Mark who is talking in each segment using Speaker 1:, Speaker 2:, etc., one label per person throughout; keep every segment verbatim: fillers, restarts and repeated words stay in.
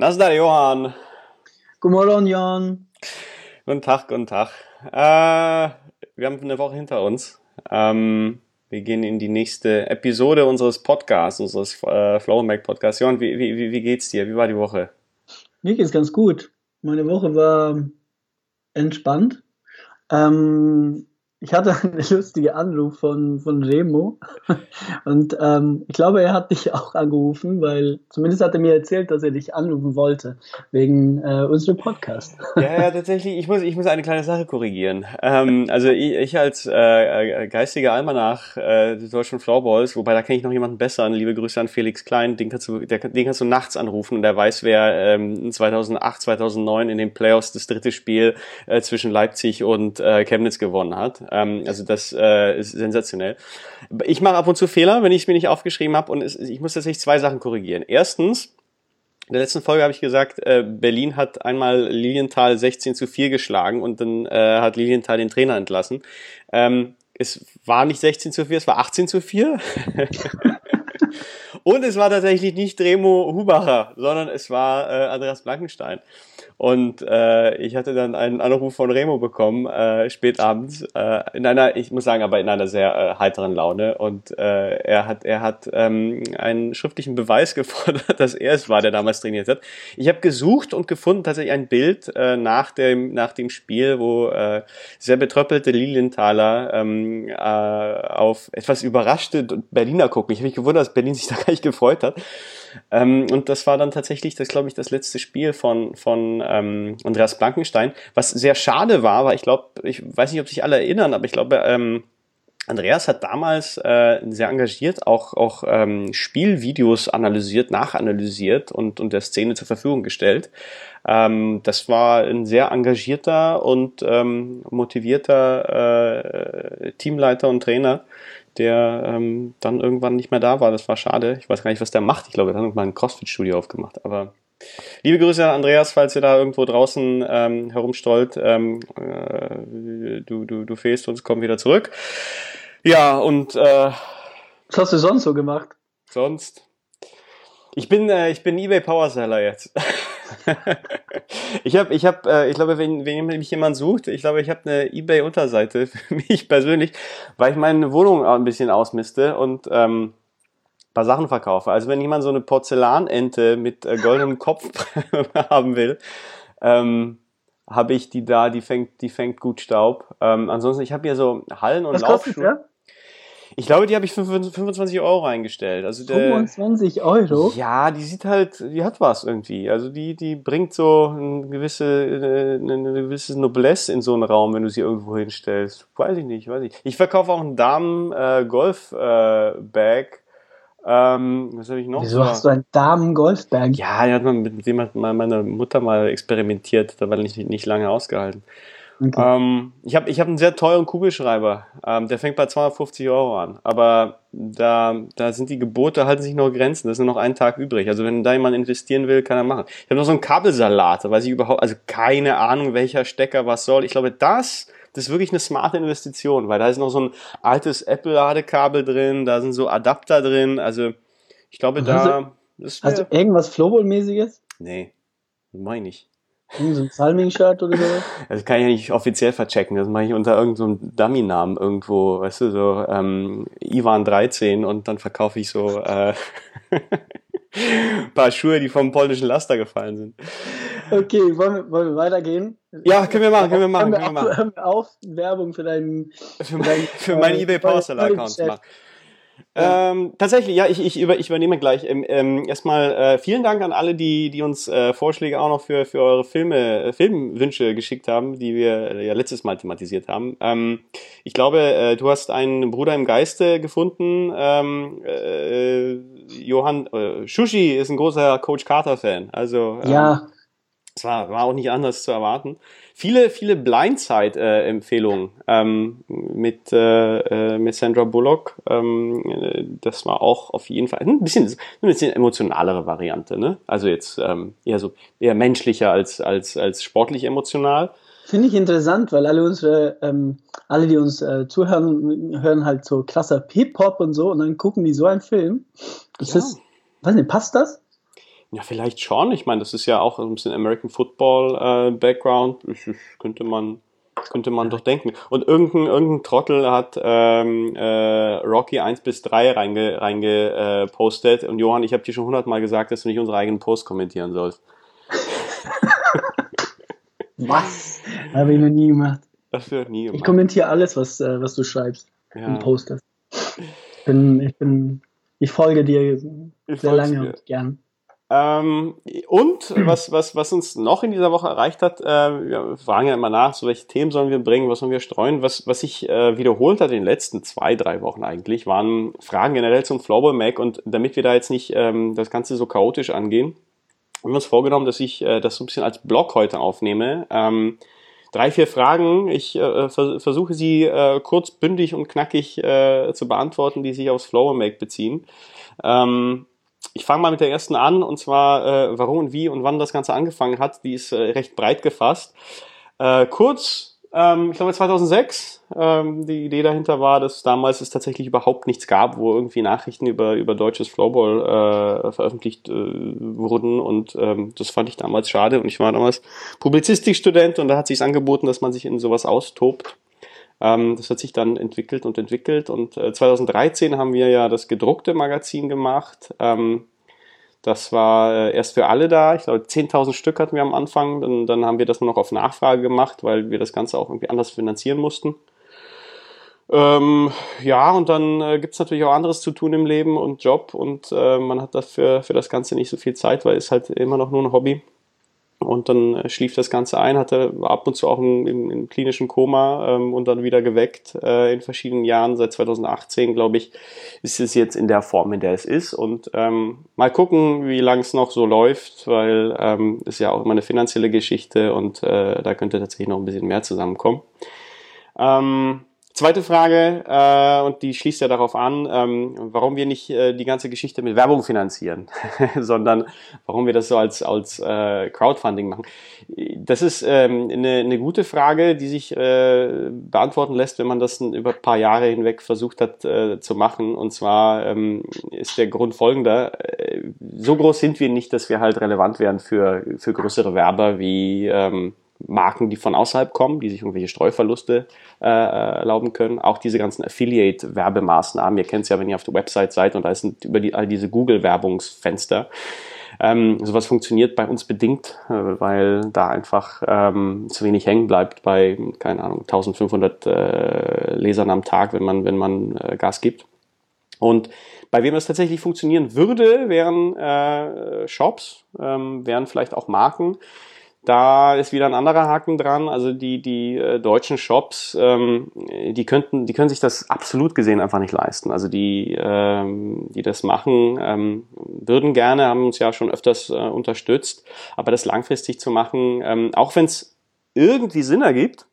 Speaker 1: Na, ist da, Johann.
Speaker 2: Guten Morgen, Jan.
Speaker 1: Guten Tag, guten Tag. Äh, wir haben eine Woche hinter uns. Ähm, wir gehen in die nächste Episode unseres Podcasts, unseres äh, Flow Mac Podcasts. Johann, wie, wie, wie wie geht's dir? Wie war die Woche?
Speaker 2: Mir geht's ganz gut. Meine Woche war entspannt. Ähm, Ich hatte einen lustigen Anruf von, von Remo und ähm, ich glaube, er hat dich auch angerufen, weil zumindest hat er mir erzählt, dass er dich anrufen wollte wegen äh, unserem Podcast.
Speaker 1: Ja, ja, tatsächlich. Ich muss, ich muss eine kleine Sache korrigieren. Ähm, also ich, ich als äh, äh, geistiger Almanach äh, des deutschen Floorball's, wobei da kenne ich noch jemanden besseren. Liebe Grüße an Felix Klein. Den kannst du, der, den kannst du nachts anrufen und der weiß, wer ähm, zweitausendacht, zweitausendneun in den Playoffs das dritte Spiel äh, zwischen Leipzig und äh, Chemnitz gewonnen hat. Ähm, also das äh, ist sensationell. Ich mache ab und zu Fehler, wenn ich es mir nicht aufgeschrieben habe, und es, ich muss tatsächlich zwei Sachen korrigieren. Erstens, in der letzten Folge habe ich gesagt, äh, Berlin hat einmal Lilienthal sechzehn zu vier geschlagen und dann äh, hat Lilienthal den Trainer entlassen. Ähm, es war nicht sechzehn zu vier, es war achtzehn zu vier. Und es war tatsächlich nicht Remo Hubacher, sondern es war äh, Andreas Blankenstein. Und äh, ich hatte dann einen Anruf von Remo bekommen, äh, spät abends, äh, in einer, ich muss sagen, aber in einer sehr äh, heiteren Laune. Und äh, er hat, er hat ähm, einen schriftlichen Beweis gefordert, dass er es war, der damals trainiert hat. Ich habe gesucht und gefunden tatsächlich ein Bild äh, nach dem nach dem Spiel, wo äh, sehr betröppelte Lilienthaler ähm, äh, auf etwas überraschte Berliner gucken. Ich habe mich gewundert, dass Berlin sich da gar nicht gefreut hat. Ähm, und das war dann tatsächlich, das glaube ich, das letzte Spiel von, von ähm, Andreas Blankenstein. Was sehr schade war, weil ich glaube, ich weiß nicht, ob sich alle erinnern, aber ich glaube, ähm, Andreas hat damals äh, sehr engagiert auch, auch ähm, Spielvideos analysiert, nachanalysiert und, und der Szene zur Verfügung gestellt. Ähm, das war ein sehr engagierter und ähm, motivierter äh, Teamleiter und Trainer, der ähm, dann irgendwann nicht mehr da war. Das war schade. Ich weiß gar nicht, was der macht. Ich glaube, er hat irgendwann ein CrossFit-Studio aufgemacht. Aber liebe Grüße an Andreas, falls ihr da irgendwo draußen ähm, herumstollt. Ähm, äh, du, du, du fehlst uns, komm wieder zurück. Ja, und äh,
Speaker 2: Was hast du sonst so gemacht?
Speaker 1: sonst. Ich bin, äh, ich bin eBay Powerseller jetzt. ich habe, ich habe, äh, ich glaube, wenn, wenn mich jemand sucht, ich glaube, ich habe eine eBay-Unterseite für mich persönlich, weil ich meine Wohnung auch ein bisschen ausmiste und ähm, paar Sachen verkaufe. Also wenn jemand so eine Porzellanente mit äh, goldenem Kopf haben will, ähm, habe ich die da, die fängt, die fängt gut Staub. Ähm, ansonsten, ich habe hier so Hallen- und
Speaker 2: Was kostet
Speaker 1: Laufschuhe.
Speaker 2: der?
Speaker 1: Ich glaube, die habe ich für fünfundzwanzig Euro eingestellt. Also der,
Speaker 2: fünfundzwanzig Euro?
Speaker 1: ja, die sieht halt, die hat was irgendwie. Also die, die bringt so eine gewisse, eine, eine gewisse Noblesse in so einen Raum, wenn du sie irgendwo hinstellst. Weiß ich nicht, weiß ich. Ich verkaufe auch einen Damen äh, Golf äh, Bag. Ähm, was habe ich noch
Speaker 2: Wieso
Speaker 1: so?
Speaker 2: hast du einen Damen-Golfbag?
Speaker 1: Ja, die hat man, mit dem hat mal meine Mutter mal experimentiert, da war nicht, nicht lange ausgehalten.
Speaker 2: Okay.
Speaker 1: Ähm, ich habe ich hab einen sehr teuren Kugelschreiber, ähm, der fängt bei zweihundertfünfzig Euro an, aber da, da sind die Gebote, halten sich noch Grenzen, da ist nur noch ein Tag übrig, also wenn da jemand investieren will, kann er machen. Ich habe noch so einen Kabelsalat, da weiß ich überhaupt, also keine Ahnung, welcher Stecker was soll. Ich glaube, das, das ist wirklich eine smarte Investition, weil da ist noch so ein altes Apple-Ladekabel drin, da sind so Adapter drin, also ich glaube,
Speaker 2: Und hast du,
Speaker 1: da, das
Speaker 2: hast du
Speaker 1: wäre,
Speaker 2: irgendwas Floorball-mäßiges?
Speaker 1: nee, meine ich.
Speaker 2: Irgend so ein Salming-Shirt oder sowas?
Speaker 1: Das kann ich ja nicht offiziell verchecken. Das mache ich unter irgendeinem so Dummy-Namen irgendwo, weißt du, so ähm, Ivan dreizehn, und dann verkaufe ich so äh, ein paar Schuhe, die vom polnischen Laster gefallen sind.
Speaker 2: Okay, wollen wir, wollen wir weitergehen?
Speaker 1: Ja, können wir machen, können wir machen,
Speaker 2: Hören wir
Speaker 1: können wir
Speaker 2: auf,
Speaker 1: machen.
Speaker 2: hören wir auf, Werbung für deinen,
Speaker 1: Für,
Speaker 2: für
Speaker 1: mein,
Speaker 2: dein
Speaker 1: für meinen
Speaker 2: äh,
Speaker 1: eBay
Speaker 2: neue,
Speaker 1: Powerseller
Speaker 2: neue
Speaker 1: Account zu machen.
Speaker 2: Geschäft. Ja.
Speaker 1: Ähm, tatsächlich, ja, ich, ich, über, ich übernehme gleich. Ähm, ähm, erstmal äh, vielen Dank an alle, die, die uns äh, Vorschläge auch noch für, für eure Filme, äh, Filmwünsche geschickt haben, die wir äh, ja letztes Mal thematisiert haben. Ähm, ich glaube, äh, du hast einen Bruder im Geiste gefunden. Ähm, äh, Johann äh, Shushi ist ein großer Coach Carter-Fan. Also ähm,
Speaker 2: Ja,
Speaker 1: es war, war auch nicht anders zu erwarten. Viele, viele Blindside-Empfehlungen ähm, mit, äh, äh, mit Sandra Bullock. Ähm, äh, das war auch auf jeden Fall ein bisschen, ein bisschen emotionalere Variante. Ne? Also jetzt ähm, eher so eher menschlicher als, als, als sportlich emotional.
Speaker 2: finde ich interessant, weil alle unsere, ähm, alle, die uns äh, zuhören, hören halt so krasser Hip-Hop und so und dann gucken die so einen Film. Ist
Speaker 1: Ja.
Speaker 2: das, weiß nicht, passt das?
Speaker 1: Ja, vielleicht schon. Ich meine, das ist ja auch ein bisschen American Football äh, Background. Das, das könnte man, könnte man doch denken. Und irgendein, irgendein Trottel hat ähm, äh, Rocky eins bis drei reinge, reinge äh, postet. Und Johann, ich habe dir schon hundertmal gesagt, dass du nicht unsere eigenen Posts kommentieren sollst.
Speaker 2: Was? Habe ich noch nie gemacht.
Speaker 1: Das wird nie gemacht.
Speaker 2: Ich kommentiere alles, was, äh, was du schreibst
Speaker 1: Ja.
Speaker 2: und postest. Ich bin, ich bin, ich folge dir
Speaker 1: Ich
Speaker 2: sehr
Speaker 1: folg's
Speaker 2: lange
Speaker 1: dir.
Speaker 2: und gern.
Speaker 1: Ähm, und was, was, was uns noch in dieser Woche erreicht hat, äh, wir fragen ja immer nach, so welche Themen sollen wir bringen, was sollen wir streuen, was, was sich äh, wiederholt hat in den letzten zwei, drei Wochen eigentlich, waren Fragen generell zum Floorball Mac, und damit wir da jetzt nicht ähm, das Ganze so chaotisch angehen, haben wir uns vorgenommen, dass ich äh, das so ein bisschen als Blog heute aufnehme. Ähm, drei, vier Fragen, ich äh, vers- versuche sie äh, kurz, bündig und knackig äh, zu beantworten, die sich aufs Floorball Mac beziehen. Ähm, Ich fange mal mit der ersten an, und zwar, äh, warum und wie und wann das Ganze angefangen hat. Die ist äh, recht breit gefasst. Äh, kurz, ähm, ich glaube zweitausendsechs, ähm, die Idee dahinter war, dass damals es tatsächlich überhaupt nichts gab, wo irgendwie Nachrichten über, über deutsches Floorball äh, veröffentlicht äh, wurden, und ähm, das fand ich damals schade, und ich war damals Publizistikstudent, und da hat sich's angeboten, dass man sich in sowas austobt. Ähm, das hat sich dann entwickelt und entwickelt, und äh, zweitausenddreizehn haben wir ja das gedruckte Magazin gemacht. Ähm, das war äh, erst für alle da. Ich glaube, zehntausend Stück hatten wir am Anfang. Dann, dann haben wir das nur noch auf Nachfrage gemacht, weil wir das Ganze auch irgendwie anders finanzieren mussten. Ähm, ja, und dann äh, gibt's natürlich auch anderes zu tun im Leben und Job, und äh, man hat dafür für das Ganze nicht so viel Zeit, weil es halt immer noch nur ein Hobby. Und dann äh, schlief das Ganze ein, hatte war ab und zu auch im, im, im klinischen Koma, ähm, und dann wieder geweckt äh, in verschiedenen Jahren. Seit zweitausendachtzehn, glaube ich, ist es jetzt in der Form, in der es ist. Und ähm, mal gucken, wie lange es noch so läuft, weil ähm, ist ja auch immer eine finanzielle Geschichte, und äh, da könnte tatsächlich noch ein bisschen mehr zusammenkommen. Ähm, Zweite Frage, äh, und die schließt ja darauf an, ähm, warum wir nicht äh, die ganze Geschichte mit Werbung finanzieren, sondern warum wir das so als, als äh, Crowdfunding machen. Das ist ähm, eine, eine gute Frage, die sich äh, beantworten lässt, wenn man das über ein paar Jahre hinweg versucht hat äh, zu machen. Und zwar ähm, ist der Grund folgender: äh, So groß sind wir nicht, dass wir halt relevant wären für, für größere Werber wie ähm, Marken, die von außerhalb kommen, die sich irgendwelche Streuverluste äh, erlauben können. Auch diese ganzen Affiliate-Werbemaßnahmen. Ihr kennt es ja, wenn ihr auf der Website seid, und da sind über die, all diese Google-Werbungsfenster. Ähm, sowas funktioniert bei uns bedingt, äh, weil da einfach ähm, zu wenig hängen bleibt bei, keine Ahnung, eintausendfünfhundert äh, Lesern am Tag, wenn man, wenn man äh, Gas gibt. Und bei wem das tatsächlich funktionieren würde, wären äh, Shops, ähm, wären vielleicht auch Marken. Da ist wieder ein anderer Haken dran. Also die die äh, deutschen Shops, ähm, die könnten, die können sich das absolut gesehen einfach nicht leisten. Also die ähm, die das machen, ähm, würden gerne, haben uns ja schon öfters äh, unterstützt, aber das langfristig zu machen, ähm, auch wenn es irgendwie Sinn ergibt,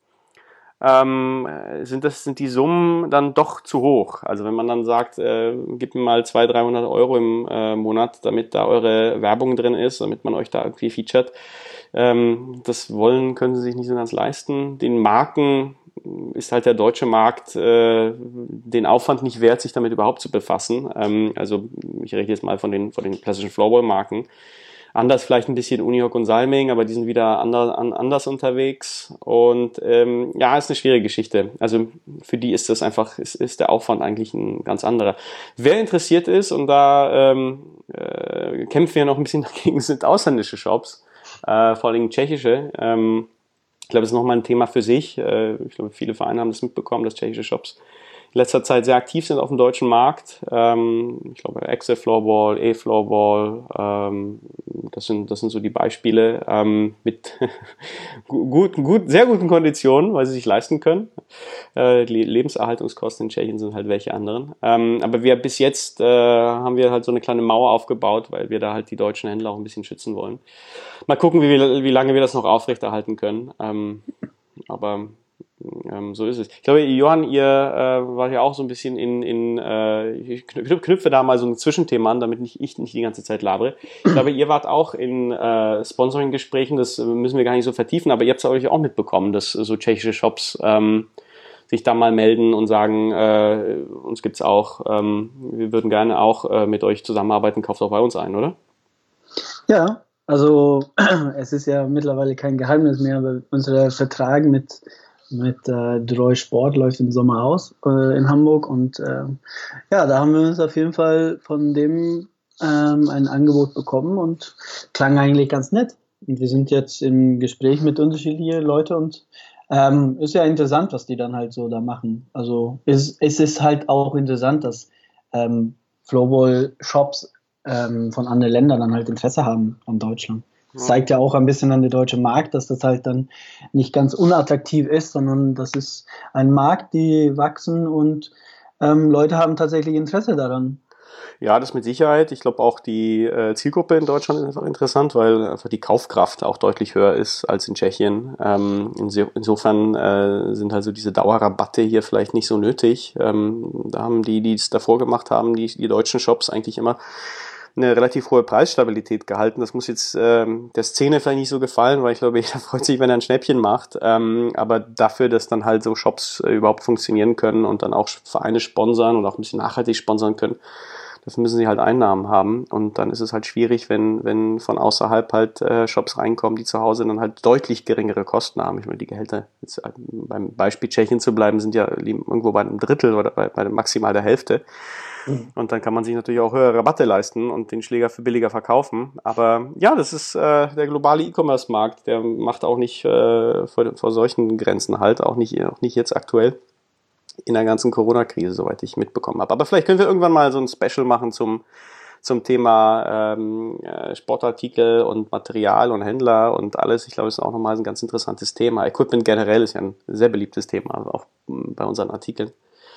Speaker 1: ähm, sind das sind die Summen dann doch zu hoch. Also wenn man dann sagt, äh, gib mir mal zweihundert, dreihundert Euro im äh, Monat, damit da eure Werbung drin ist, damit man euch da irgendwie featuret, ähm, das wollen, können sie sich nicht so ganz leisten. Den Marken ist halt der deutsche Markt äh, den Aufwand nicht wert, sich damit überhaupt zu befassen. Ähm, also ich rede jetzt mal von den, von den klassischen Floorball-Marken. Anders vielleicht ein bisschen Unihoc und Salming, aber die sind wieder anders, anders unterwegs. Und ähm, ja, ist eine schwierige Geschichte. Also für die ist das einfach, ist, ist der Aufwand eigentlich ein ganz anderer. Wer interessiert ist, und da ähm, äh, kämpfen wir noch ein bisschen dagegen, sind ausländische Shops. Äh, vor allem tschechische. Ähm, ich glaube, das ist nochmal ein Thema für sich. Äh, ich glaube, viele Vereine haben das mitbekommen, dass tschechische Shops in letzter Zeit sehr aktiv sind auf dem deutschen Markt. Ähm, ich glaube, Exe Floorball, E-Floorball, ähm, das sind, das sind so die Beispiele, ähm, mit gut, gut, sehr guten Konditionen, weil sie sich leisten können. Äh, die Lebenserhaltungskosten in Tschechien sind halt welche anderen. Ähm, aber wir bis jetzt äh, haben wir halt so eine kleine Mauer aufgebaut, weil wir da halt die deutschen Händler auch ein bisschen schützen wollen. Mal gucken, wie, wie lange wir das noch aufrechterhalten können. Ähm, aber ähm, so ist es. Ich glaube, Johann, ihr äh, wart ja auch so ein bisschen in, in äh, ich knüpfe da mal so ein Zwischenthema an, damit nicht, ich nicht die ganze Zeit labere. Ich glaube, ihr wart auch in äh, Sponsoring-Gesprächen, das müssen wir gar nicht so vertiefen, aber ihr habt es euch auch mitbekommen, dass so tschechische Shops ähm, sich da mal melden und sagen, äh, uns gibt's auch, ähm, wir würden gerne auch äh, mit euch zusammenarbeiten, kauft auch bei uns ein, oder?
Speaker 2: Ja, also es ist ja mittlerweile kein Geheimnis mehr, aber unser Vertrag mit, mit äh, Droy Sport läuft im Sommer aus äh, in Hamburg und äh, ja, da haben wir uns auf jeden Fall von dem ähm, ein Angebot bekommen und klang eigentlich ganz nett. Und wir sind jetzt im Gespräch mit unterschiedlichen Leuten und ähm, ist ja interessant, was die dann halt so da machen. Also es, es ist halt auch interessant, dass ähm, Floorball-Shops ähm, von anderen Ländern dann halt Interesse haben an Deutschland. Das
Speaker 1: Ja.
Speaker 2: zeigt ja auch ein bisschen an den deutschen Markt, dass das halt dann nicht ganz unattraktiv ist, sondern das ist ein Markt, die wachsen und ähm, Leute haben tatsächlich Interesse daran.
Speaker 1: Ja, das mit Sicherheit. Ich glaube auch die äh, Zielgruppe in Deutschland ist einfach interessant, weil einfach die Kaufkraft auch deutlich höher ist als in Tschechien. Ähm, inso, insofern äh, sind also diese Dauerrabatte hier vielleicht nicht so nötig. Ähm, da haben die, die es davor gemacht haben, die, die deutschen Shops eigentlich immer eine relativ hohe Preisstabilität gehalten. Das muss jetzt ähm, der Szene vielleicht nicht so gefallen, weil ich glaube, jeder freut sich, wenn er ein Schnäppchen macht. Ähm, aber dafür, dass dann halt so Shops äh, überhaupt funktionieren können und dann auch Vereine sponsern und auch ein bisschen nachhaltig sponsern können, dafür müssen sie halt Einnahmen haben. Und dann ist es halt schwierig, wenn, wenn von außerhalb halt äh, Shops reinkommen, die zu Hause dann halt deutlich geringere Kosten haben. Ich meine, die Gehälter, jetzt äh, beim Beispiel Tschechien zu bleiben, sind ja irgendwo bei einem Drittel oder bei, bei maximal der Hälfte. Und dann kann man sich natürlich auch höhere Rabatte leisten und den Schläger für billiger verkaufen. Aber ja, das ist äh, der globale E-Commerce-Markt. Der macht auch nicht äh, vor, vor solchen Grenzen halt, auch nicht, auch nicht jetzt aktuell in der ganzen Corona-Krise, soweit ich mitbekommen habe. Aber vielleicht können wir irgendwann mal so ein Special machen zum, zum Thema ähm, Sportartikel und Material und Händler und alles. Ich glaube, das ist auch nochmal ein ganz interessantes Thema. Equipment generell ist ja ein sehr beliebtes Thema, auch bei unseren Artikeln.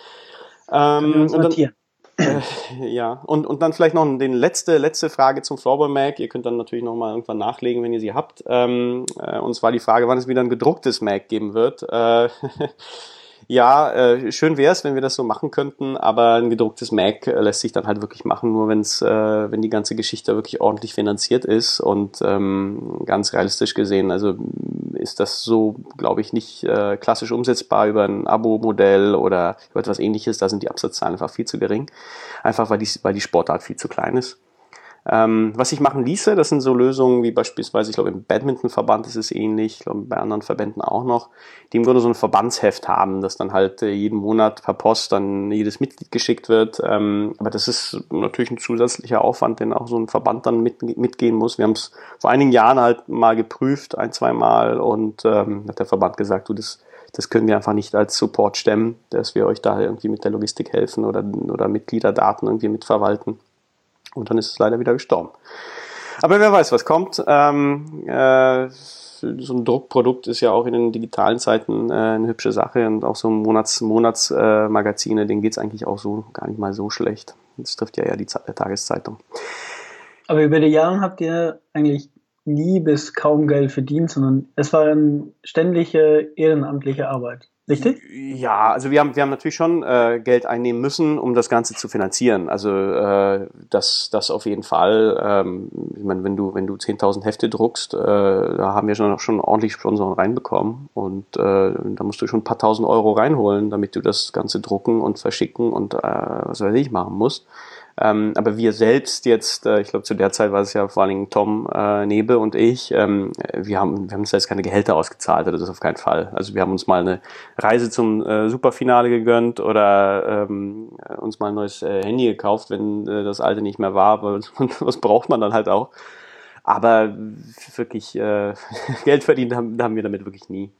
Speaker 2: Können wir
Speaker 1: Ähm,
Speaker 2: uns
Speaker 1: und dann
Speaker 2: notieren.
Speaker 1: Äh, ja, und, und dann vielleicht noch die letzte, letzte Frage zum Floorball Mag. Ihr könnt dann natürlich nochmal irgendwann nachlegen, wenn ihr sie habt. Ähm, äh, und zwar die Frage, wann es wieder ein gedrucktes Mag geben wird. Äh, ja, äh, schön wäre es, wenn wir das so machen könnten, aber ein gedrucktes Mag äh, lässt sich dann halt wirklich machen, nur wenn's, äh, wenn die ganze Geschichte wirklich ordentlich finanziert ist und ähm, ganz realistisch gesehen, also ist das so, glaube ich, nicht äh, klassisch umsetzbar über ein Abo-Modell oder über etwas Ähnliches. Da sind die Absatzzahlen einfach viel zu gering, einfach weil die, weil die Sportart viel zu klein ist. Ähm, was ich machen ließe, das sind so Lösungen wie beispielsweise, ich glaube im Badmintonverband ist es ähnlich, ich glaube bei anderen Verbänden auch noch, die im Grunde so ein Verbandsheft haben, das dann halt äh, jeden Monat per Post dann jedes Mitglied geschickt wird. Ähm, aber das ist natürlich ein zusätzlicher Aufwand, den auch so ein Verband dann mit, mitgehen muss. Wir haben es vor einigen Jahren halt mal geprüft, ein, zwei Mal, und ähm, hat der Verband gesagt, du, das das können wir einfach nicht als Support stemmen, dass wir euch da irgendwie mit der Logistik helfen oder, oder Mitgliederdaten irgendwie mitverwalten. Und dann ist es leider wieder gestorben. Aber wer weiß, was kommt. Ähm, äh, so ein Druckprodukt ist ja auch in den digitalen Zeiten äh, eine hübsche Sache. Und auch so Monats, Monatsmagazine, äh, denen geht es eigentlich auch so gar nicht mal so schlecht. Das trifft ja eher die Zeit der Tageszeitung.
Speaker 2: Aber über die Jahre habt ihr eigentlich nie bis kaum Geld verdient, sondern es war eine ständige ehrenamtliche Arbeit. Richtig?
Speaker 1: Ja, also wir haben, wir haben natürlich schon äh, Geld einnehmen müssen, um das Ganze zu finanzieren. Also äh, das, das auf jeden Fall. Ähm, ich meine, wenn du, wenn du zehntausend Hefte druckst, äh, da haben wir schon, schon ordentlich Sponsoren reinbekommen. Und äh, da musst du schon ein paar tausend Euro reinholen, damit du das Ganze drucken und verschicken und äh, was weiß ich machen musst. Ähm, aber wir selbst jetzt, äh, ich glaube zu der Zeit war es ja vor allen Dingen Tom äh, Nebe und ich, ähm, wir haben wir haben uns jetzt keine Gehälter ausgezahlt, oder das auf keinen Fall. Also wir haben uns mal eine Reise zum äh, Superfinale gegönnt oder ähm, uns mal ein neues äh, Handy gekauft, wenn äh, das alte nicht mehr war, aber was braucht man dann halt auch. Aber wirklich äh, Geld verdient haben, haben wir damit wirklich nie.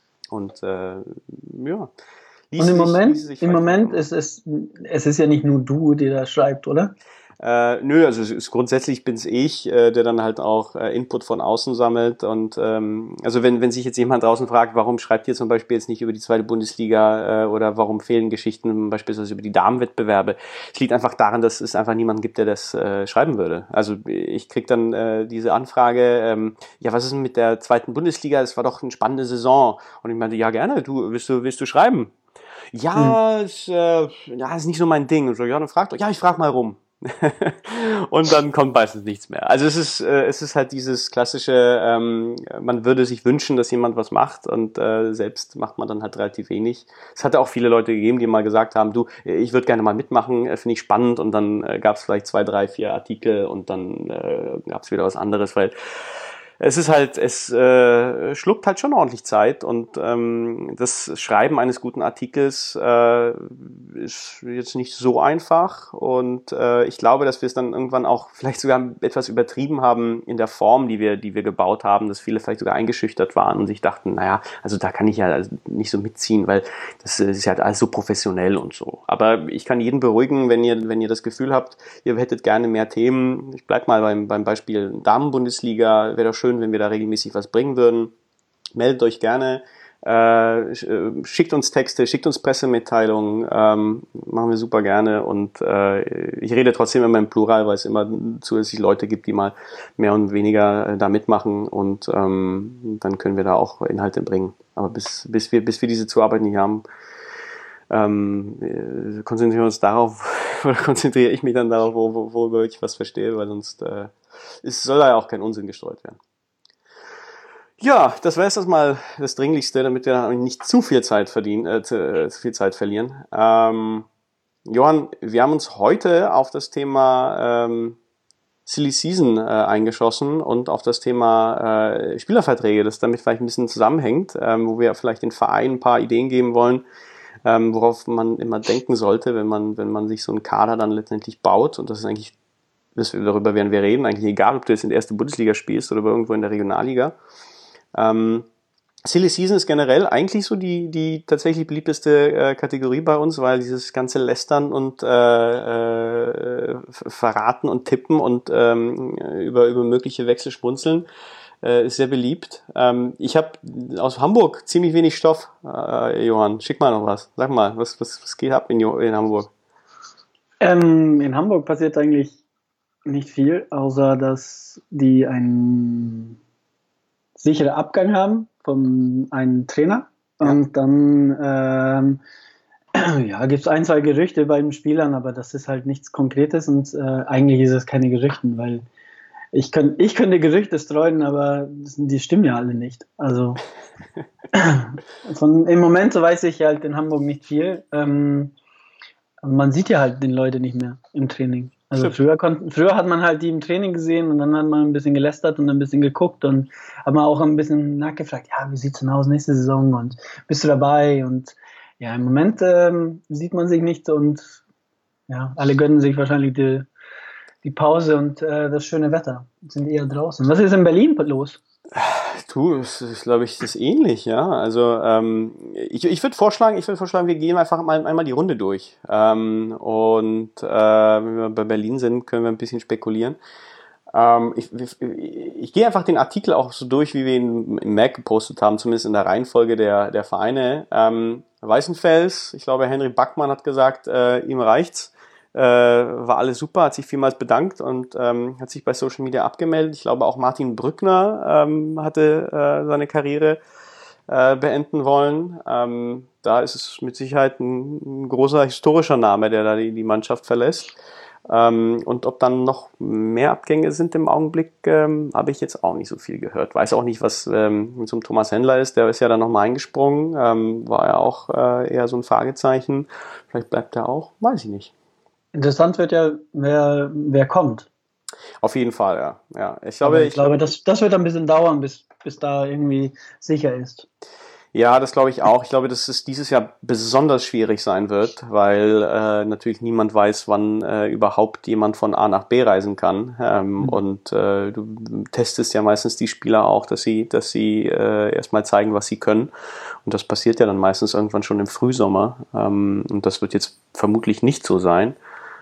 Speaker 1: Und äh, ja,
Speaker 2: Und
Speaker 1: ließe
Speaker 2: im
Speaker 1: sich,
Speaker 2: Moment,
Speaker 1: ließe sich
Speaker 2: im
Speaker 1: vielleicht
Speaker 2: Moment
Speaker 1: machen.
Speaker 2: ist es, es ist ja nicht nur du, der da schreibt, oder?
Speaker 1: Äh, nö, also es ist, grundsätzlich bin's ich, äh, der dann halt auch äh, Input von außen sammelt. Und ähm, also wenn, wenn sich jetzt jemand draußen fragt, warum schreibt ihr zum Beispiel jetzt nicht über die zweite Bundesliga äh, oder warum fehlen Geschichten beispielsweise über die Damenwettbewerbe, es liegt einfach daran, dass es einfach niemanden gibt, der das äh, schreiben würde. Also ich krieg dann äh, diese Anfrage, ähm, ja, was ist denn mit der zweiten Bundesliga? Das war doch eine spannende Saison. Und ich meinte, ja gerne, du willst du willst du schreiben?
Speaker 2: Hm.
Speaker 1: Ja, ist, äh, ja, ist nicht so mein Ding. Und so, ja, dann frag doch. Ja, ich frag mal rum. Und dann kommt meistens nichts mehr. Also es ist, äh, es ist halt dieses klassische, ähm, man würde sich wünschen, dass jemand was macht und äh, selbst macht man dann halt relativ wenig. Es hatte auch viele Leute gegeben, die mal gesagt haben, du, ich würde gerne mal mitmachen, äh, finde ich spannend, und dann äh, gab es vielleicht zwei, drei, vier Artikel und dann äh, gab es wieder was anderes, weil es ist halt, es äh, schluckt halt schon ordentlich Zeit, und ähm, das Schreiben eines guten Artikels äh, ist jetzt nicht so einfach, und äh, ich glaube, dass wir es dann irgendwann auch vielleicht sogar etwas übertrieben haben in der Form, die wir, die wir gebaut haben, dass viele vielleicht sogar eingeschüchtert waren und sich dachten, naja, also da kann ich ja nicht so mitziehen, weil das ist ja alles so professionell und so. Aber ich kann jeden beruhigen, wenn ihr, wenn ihr das Gefühl habt, ihr hättet gerne mehr Themen. Ich bleib mal beim, beim Beispiel Damen-Bundesliga, wäre doch schön, wenn wir da regelmäßig was bringen würden. Meldet euch gerne, äh, schickt uns Texte, schickt uns Pressemitteilungen, ähm, machen wir super gerne, und äh, ich rede trotzdem immer im Plural, weil es immer zusätzlich Leute gibt, die mal mehr und weniger äh, da mitmachen, und ähm, dann können wir da auch Inhalte bringen. Aber bis, bis, wir, bis wir diese Zuarbeit nicht haben, ähm, konzentrieren wir uns darauf, oder konzentriere ich mich dann darauf, wo, wo, worüber ich was verstehe, weil sonst äh, es soll ja auch kein Unsinn gestreut werden. Ja, das wäre jetzt mal das Dringlichste, damit wir nicht zu viel Zeit verdienen, äh, zu, äh, zu viel Zeit verlieren. Ähm, Johann, wir haben uns heute auf das Thema ähm, Silly Season äh, eingeschossen und auf das Thema äh, Spielerverträge, das damit vielleicht ein bisschen zusammenhängt, ähm, wo wir vielleicht den Verein ein paar Ideen geben wollen, ähm, worauf man immer denken sollte, wenn man, wenn man sich so einen Kader dann letztendlich baut. Und das ist eigentlich, das, darüber werden wir reden, eigentlich egal, ob du jetzt in der ersten Bundesliga spielst oder irgendwo in der Regionalliga. Ähm, Silly Season ist generell eigentlich so die, die tatsächlich beliebteste äh, Kategorie bei uns, weil dieses ganze Lästern und äh, äh, Verraten und Tippen und ähm, über, über mögliche Wechsel schmunzeln äh, ist sehr beliebt. Ähm, ich habe aus Hamburg ziemlich wenig Stoff, äh, Johann. Schick mal noch was. Sag mal, was, was, was geht ab in, in Hamburg?
Speaker 2: Ähm, in Hamburg passiert eigentlich nicht viel, außer dass die einen sicheren Abgang haben von einem Trainer. Und ja. dann ähm, ja, gibt es ein, zwei Gerüchte bei den Spielern, aber das ist halt nichts Konkretes, und äh, eigentlich ist es keine Gerüchte, weil ich, könnt, ich könnte Gerüchte streuen, aber die stimmen ja alle nicht. Also von, im Moment so weiß ich halt in Hamburg nicht viel. Ähm, man sieht ja halt den Leute nicht mehr im Training. Also früher, konnten, früher hat man halt die im Training gesehen, und dann hat man ein bisschen gelästert und ein bisschen geguckt und hat man auch ein bisschen nachgefragt, ja, wie sieht's denn aus nächste Saison und bist du dabei? Und ja, im Moment ähm, sieht man sich nicht, und ja, alle gönnen sich wahrscheinlich die, die Pause und äh, das schöne Wetter, sind eher draußen. Was ist in Berlin los?
Speaker 1: Du, es ist, glaube ich, das ist ähnlich, ja. Also ähm, ich, ich würde vorschlagen, ich würde vorschlagen, wir gehen einfach mal einmal die Runde durch. Ähm, und äh, wenn wir bei Berlin sind, können wir ein bisschen spekulieren. Ähm, ich, ich, ich gehe einfach den Artikel auch so durch, wie wir ihn im Mac gepostet haben, zumindest in der Reihenfolge der, der Vereine. Ähm, Weißenfels, ich glaube, Henry Backmann hat gesagt, äh, ihm reicht's. Äh, war alles super, hat sich vielmals bedankt und ähm, hat sich bei Social Media abgemeldet. Ich glaube, auch Martin Brückner ähm, hatte äh, seine Karriere äh, beenden wollen. Ähm, da ist es mit Sicherheit ein, ein großer historischer Name, der da die, die Mannschaft verlässt. Ähm, und ob dann noch mehr Abgänge sind im Augenblick, ähm, habe ich jetzt auch nicht so viel gehört. Weiß auch nicht, was ähm, mit so einem Thomas Händler ist. Der ist ja dann nochmal eingesprungen. Ähm, war ja auch äh, eher so ein Fragezeichen. Vielleicht bleibt er auch. Weiß ich nicht.
Speaker 2: Interessant wird ja, wer, wer kommt.
Speaker 1: Auf jeden Fall, ja. ja. Ich glaube,
Speaker 2: Aber ich,
Speaker 1: ich
Speaker 2: glaube, das, das wird ein bisschen dauern, bis, bis da irgendwie sicher ist.
Speaker 1: Ja, das glaube ich auch. Ich glaube, dass es dieses Jahr besonders schwierig sein wird, weil äh, natürlich niemand weiß, wann äh, überhaupt jemand von A nach B reisen kann. Ähm, mhm. Und äh, du testest ja meistens die Spieler auch, dass sie, dass sie äh, erstmal zeigen, was sie können. Und das passiert ja dann meistens irgendwann schon im Frühsommer. Ähm, und das wird jetzt vermutlich nicht so sein.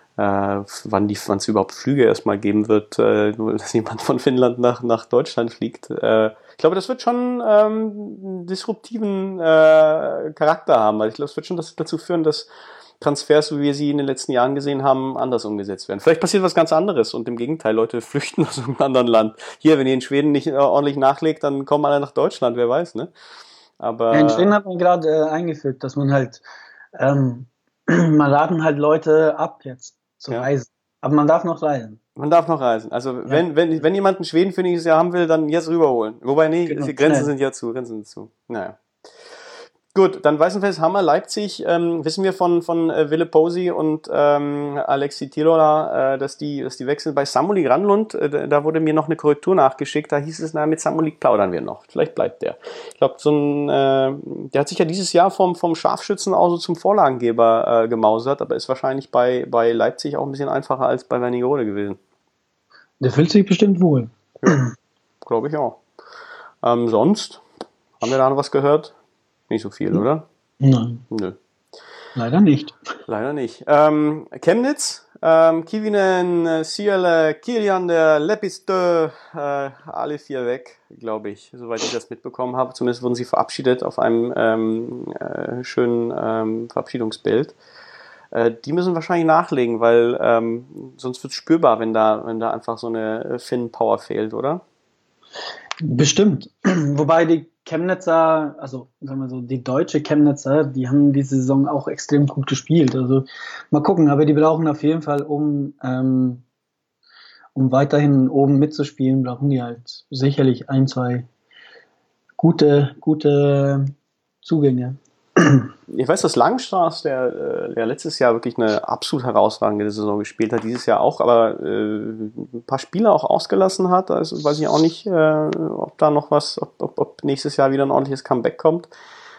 Speaker 1: Äh, wann die, wann es überhaupt Flüge erstmal geben wird, äh, dass jemand von Finnland nach, nach Deutschland fliegt. Äh, ich glaube, das wird schon ähm, einen disruptiven äh, Charakter haben, weil ich glaube, es wird schon das, dazu führen, dass Transfers, so wie wir sie in den letzten Jahren gesehen haben, anders umgesetzt werden. Vielleicht passiert was ganz anderes und im Gegenteil, Leute flüchten aus einem anderen Land. Hier, wenn ihr in Schweden nicht äh, ordentlich nachlegt, dann kommen alle nach Deutschland, wer weiß, ne? Aber
Speaker 2: ja, in Schweden hat man gerade äh, eingefügt, dass man halt ähm, man raten halt Leute ab jetzt zu
Speaker 1: ja.
Speaker 2: reisen. Aber man darf noch reisen.
Speaker 1: Man darf noch reisen. Also
Speaker 2: Ja,
Speaker 1: wenn, wenn, wenn jemand ein Schweden für nächstes Jahr haben will, dann jetzt rüberholen. Wobei, nee,
Speaker 2: genau,
Speaker 1: die Grenzen
Speaker 2: schnell.
Speaker 1: sind ja zu, Grenzen sind zu. Naja. Gut, dann Weißenfels, Hammer, Leipzig, ähm, wissen wir von, von äh, Ville Posey und ähm, Alexi Tilola, äh, dass die, dass die wechseln. Bei Samuli Granlund, äh, da wurde mir noch eine Korrektur nachgeschickt, da hieß es, na, mit Samuli plaudern wir noch. Vielleicht bleibt der. Ich glaube, so ein, äh, der hat sich ja dieses Jahr vom, vom Scharfschützen auch so zum Vorlagengeber äh, gemausert, aber ist wahrscheinlich bei, bei Leipzig auch ein bisschen einfacher als bei Wernigerode gewesen.
Speaker 2: Der fühlt sich bestimmt wohl.
Speaker 1: Ja, glaube ich auch. Ähm, sonst, haben wir da noch was gehört? Nicht so viel, oder?
Speaker 2: Nein,
Speaker 1: Nö.
Speaker 2: leider nicht.
Speaker 1: Leider nicht. Ähm, Chemnitz, ähm, Kivinen, Siele, Kilian, der Lepistö, äh, alle vier weg, glaube ich, soweit ich das mitbekommen habe. Zumindest wurden sie verabschiedet auf einem ähm, äh, schönen ähm, Verabschiedungsbild. Äh, die müssen wahrscheinlich nachlegen, weil ähm, sonst wird es spürbar, wenn da, wenn da einfach so eine Finn-Power fehlt, oder?
Speaker 2: Bestimmt. Wobei die Chemnitzer, also sagen wir so, die deutsche Chemnitzer, die haben diese Saison auch extrem gut gespielt. Also mal gucken, aber die brauchen auf jeden Fall, um, ähm, um weiterhin oben mitzuspielen, brauchen die halt sicherlich ein, zwei gute, gute Zugänge.
Speaker 1: Ich weiß, dass Langstraß, der, äh, der letztes Jahr wirklich eine absolut herausragende Saison gespielt hat, dieses Jahr auch, aber äh, ein paar Spieler auch ausgelassen hat. Also weiß ich auch nicht, äh, ob da noch was, ob, ob, ob nächstes Jahr wieder ein ordentliches Comeback kommt.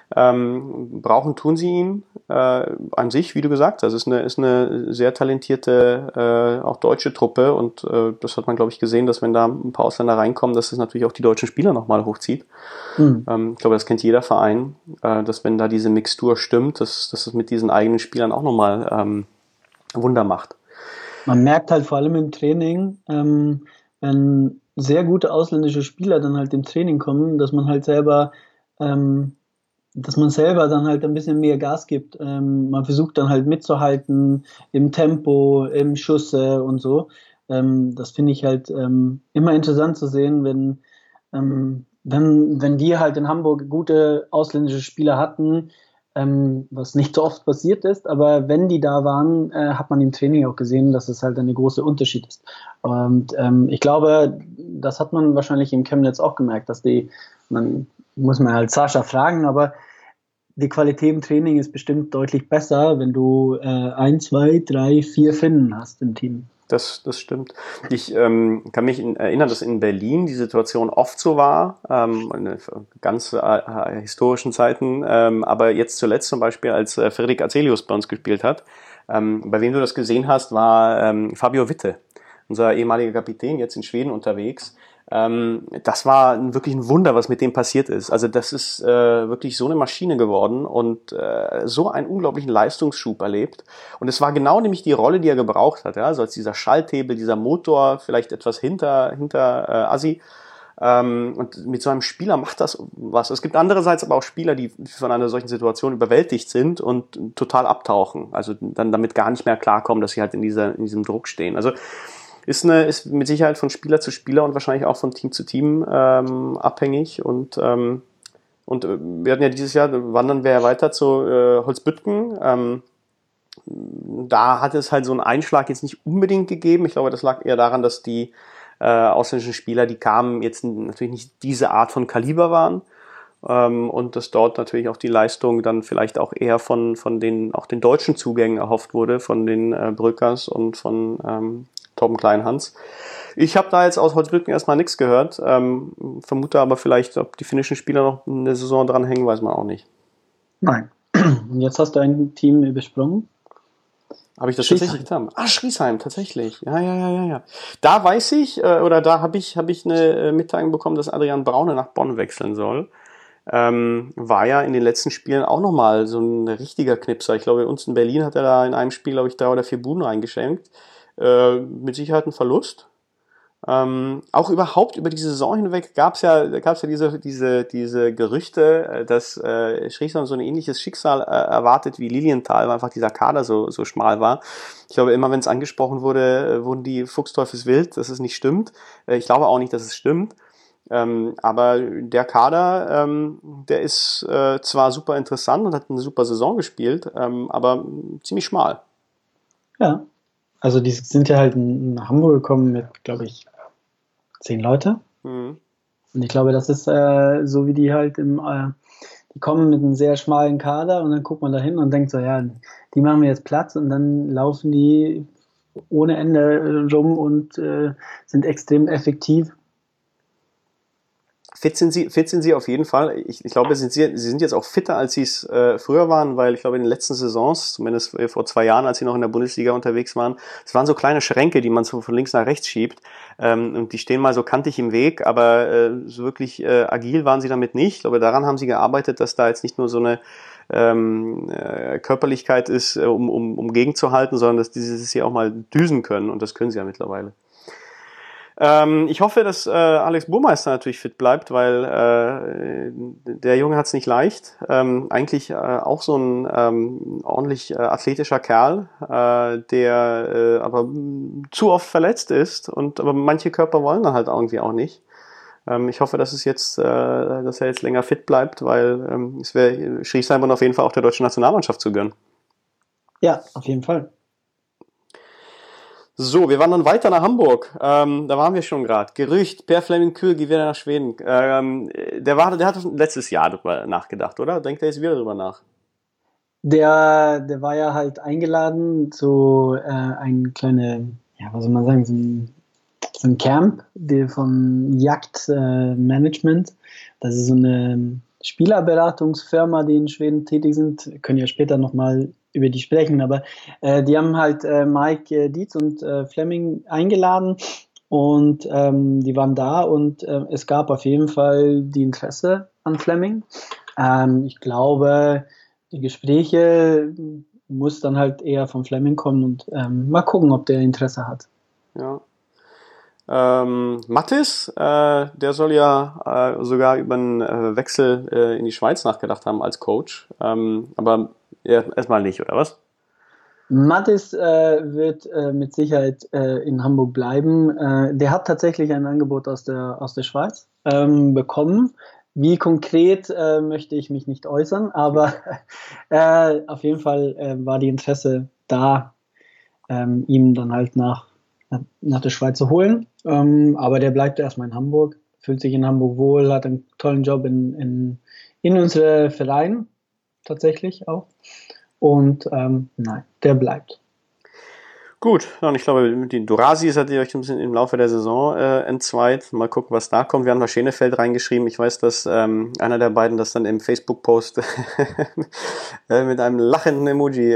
Speaker 1: Ähm, brauchen tun sie ihn äh, an sich, wie du gesagt hast. Es ist eine, ist eine sehr talentierte, äh, auch deutsche Truppe und äh, das hat man, glaube ich, gesehen, dass wenn da ein paar Ausländer reinkommen, dass das natürlich auch die deutschen Spieler nochmal hochzieht.
Speaker 2: Hm.
Speaker 1: Ähm, ich glaube, das kennt jeder Verein, äh, dass wenn da diese Mixtur stimmt, dass, dass es mit diesen eigenen Spielern auch nochmal ähm, Wunder macht.
Speaker 2: Man merkt halt vor allem im Training, ähm, wenn sehr gute ausländische Spieler dann halt im Training kommen, dass man halt selber ähm, dass man selber dann halt ein bisschen mehr Gas gibt. Ähm, man versucht dann halt mitzuhalten im Tempo, im Schusse und so. Ähm, das finde ich halt ähm, immer interessant zu sehen, wenn, ähm, wenn, wenn die halt in Hamburg gute ausländische Spieler hatten, ähm, was nicht so oft passiert ist, aber wenn die da waren, äh, hat man im Training auch gesehen, dass es halt ein großer Unterschied ist. Und ähm, ich glaube, das hat man wahrscheinlich im Chemnitz auch gemerkt, dass die, man muss man halt Sascha fragen, aber die Qualität im Training ist bestimmt deutlich besser, wenn du äh, ein, zwei, drei, vier Finnen hast im Team.
Speaker 1: Das, das stimmt. Ich ähm, kann mich in, erinnern, dass in Berlin die Situation oft so war, ähm, in ganz äh, historischen Zeiten, ähm, aber jetzt zuletzt zum Beispiel, als äh, Fredrik Azelius bei uns gespielt hat, ähm, bei wem du das gesehen hast, war ähm, Fabio Witte, unser ehemaliger Kapitän, jetzt in Schweden unterwegs. Ähm, das war wirklich ein Wunder, was mit dem passiert ist. Also das ist äh, wirklich so eine Maschine geworden und äh, so einen unglaublichen Leistungsschub erlebt. Und es war genau nämlich die Rolle, die er gebraucht hat. Ja? Also als dieser Schalthebel, dieser Motor, vielleicht etwas hinter, hinter äh, Assi. Ähm, und mit so einem Spieler macht das was. Es gibt andererseits aber auch Spieler, die von einer solchen Situation überwältigt sind und total abtauchen. Also dann damit gar nicht mehr klarkommen, dass sie halt in, dieser, in diesem Druck stehen. Also ist, eine, ist mit Sicherheit von Spieler zu Spieler und wahrscheinlich auch von Team zu Team ähm, abhängig. Und, ähm, und äh, wir hatten ja dieses Jahr, wandern wir ja weiter zu äh, Holzbüttgen. Ähm, da hat es halt so einen Einschlag jetzt nicht unbedingt gegeben. Ich glaube, das lag eher daran, dass die äh, ausländischen Spieler, die kamen, jetzt natürlich nicht diese Art von Kaliber waren. Ähm, und dass dort natürlich auch die Leistung dann vielleicht auch eher von, von den, auch den deutschen Zugängen erhofft wurde, von den äh, Brückers und von ähm, Torben Kleinhans. Ich habe da jetzt aus Holzbrücken erstmal nichts gehört, ähm, vermute aber vielleicht, ob die finnischen Spieler noch eine Saison dran hängen, weiß man auch nicht.
Speaker 2: Nein. Und jetzt hast du ein Team übersprungen.
Speaker 1: Habe ich das
Speaker 2: Schriesheim.
Speaker 1: tatsächlich getan? Ah, Schriesheim, tatsächlich. Ja, ja, ja, ja, ja. Da weiß ich, äh, oder da habe ich, hab ich eine äh, Mitteilung bekommen, dass Adrian Braune nach Bonn wechseln soll. Ähm, war ja in den letzten Spielen auch nochmal so ein richtiger Knipser. Ich glaube, uns in Berlin hat er da in einem Spiel, glaube ich, drei oder vier Buden reingeschenkt. Äh, mit Sicherheit ein Verlust. Ähm, auch überhaupt über die Saison hinweg gab es ja, gab's ja diese, diese, diese Gerüchte, äh, dass äh, Schriesheim so ein ähnliches Schicksal äh, erwartet wie Lilienthal, weil einfach dieser Kader so, so schmal war. Ich glaube, immer wenn es angesprochen wurde, äh, wurden die Fuchsteufelswild, dass es nicht stimmt. Äh, ich glaube auch nicht, dass es stimmt. Ähm, aber der Kader, ähm, der ist äh, zwar super interessant und hat eine super Saison gespielt, ähm, aber ziemlich schmal.
Speaker 2: Ja. Also die sind ja halt nach Hamburg gekommen mit, glaube ich, zehn Leute.
Speaker 1: Mhm.
Speaker 2: Und ich glaube, das ist äh, so, wie die halt im, äh, die kommen mit einem sehr schmalen Kader und dann guckt man da hin und denkt so, ja, die machen mir jetzt Platz und dann laufen die ohne Ende rum und äh, sind extrem effektiv.
Speaker 1: Fit sind sie, fit sind sie auf jeden Fall. Ich, ich glaube, sind sie, sie sind jetzt auch fitter, als sie es äh, früher waren, weil ich glaube, in den letzten Saisons, zumindest vor zwei Jahren, als sie noch in der Bundesliga unterwegs waren, es waren so kleine Schränke, die man so von links nach rechts schiebt. Ähm, und die stehen mal so kantig im Weg, aber äh, so wirklich äh, agil waren sie damit nicht. Ich glaube, daran haben sie gearbeitet, dass da jetzt nicht nur so eine ähm, äh, Körperlichkeit ist, äh, um, um, um gegenzuhalten, sondern dass die dieses hier auch mal düsen können. Und das können sie ja mittlerweile. Ähm, ich hoffe, dass äh, Alex Burmeister natürlich fit bleibt, weil äh, der Junge hat es nicht leicht. Ähm, eigentlich äh, auch so ein ähm, ordentlich äh, athletischer Kerl, äh, der äh, aber zu oft verletzt ist. Und aber manche Körper wollen dann halt irgendwie auch nicht. Ähm, ich hoffe, dass es jetzt, äh, dass er jetzt länger fit bleibt, weil ähm, es wäre Schriesheim auf jeden Fall auch der deutschen Nationalmannschaft zu gönnen.
Speaker 2: Ja, auf jeden Fall.
Speaker 1: So, wir wandern weiter nach Hamburg. Ähm, da waren wir schon gerade. Gerücht, Per Flemming Kühl geht wieder nach Schweden. Ähm, der, war, der hat letztes Jahr darüber nachgedacht, oder? Denkt er jetzt wieder darüber nach?
Speaker 2: Der, der war ja halt eingeladen zu äh, ein kleine, ja, was soll man sagen, so ein, so ein Camp die von Jagd äh, Management. Das ist so eine Spielerberatungsfirma, die in Schweden tätig sind. Wir können ja später nochmal über die sprechen, aber äh, die haben halt äh, Mike äh, Dietz und äh, Flemming eingeladen und ähm, die waren da und äh, es gab auf jeden Fall die Interesse an Flemming. Ähm, ich glaube, die Gespräche muss dann halt eher von Flemming kommen und ähm, mal gucken, ob der Interesse hat.
Speaker 1: Ja. Ähm, Mattis, äh, der soll ja äh, sogar über einen äh, Wechsel äh, in die Schweiz nachgedacht haben als Coach. Ähm, aber ja, erstmal nicht, oder was?
Speaker 2: Mattis äh, wird äh, mit Sicherheit äh, in Hamburg bleiben. Äh, der hat tatsächlich ein Angebot aus der, aus der Schweiz ähm, bekommen. Wie konkret äh, möchte ich mich nicht äußern, aber äh, auf jeden Fall äh, war die Interesse da, ähm, ihm dann halt nach, nach der Schweiz zu holen. Ähm, aber der bleibt erstmal in Hamburg, fühlt sich in Hamburg wohl, hat einen tollen Job in, in, in unserem Verein tatsächlich auch. Und ähm, nein, der bleibt.
Speaker 1: Gut, und ich glaube, mit den Durasis hat ihr euch ein bisschen im Laufe der Saison äh, entzweit. Mal gucken, was da kommt. Wir haben da Schenefeld reingeschrieben. Ich weiß, dass ähm, einer der beiden das dann im Facebook-Post mit einem lachenden Emoji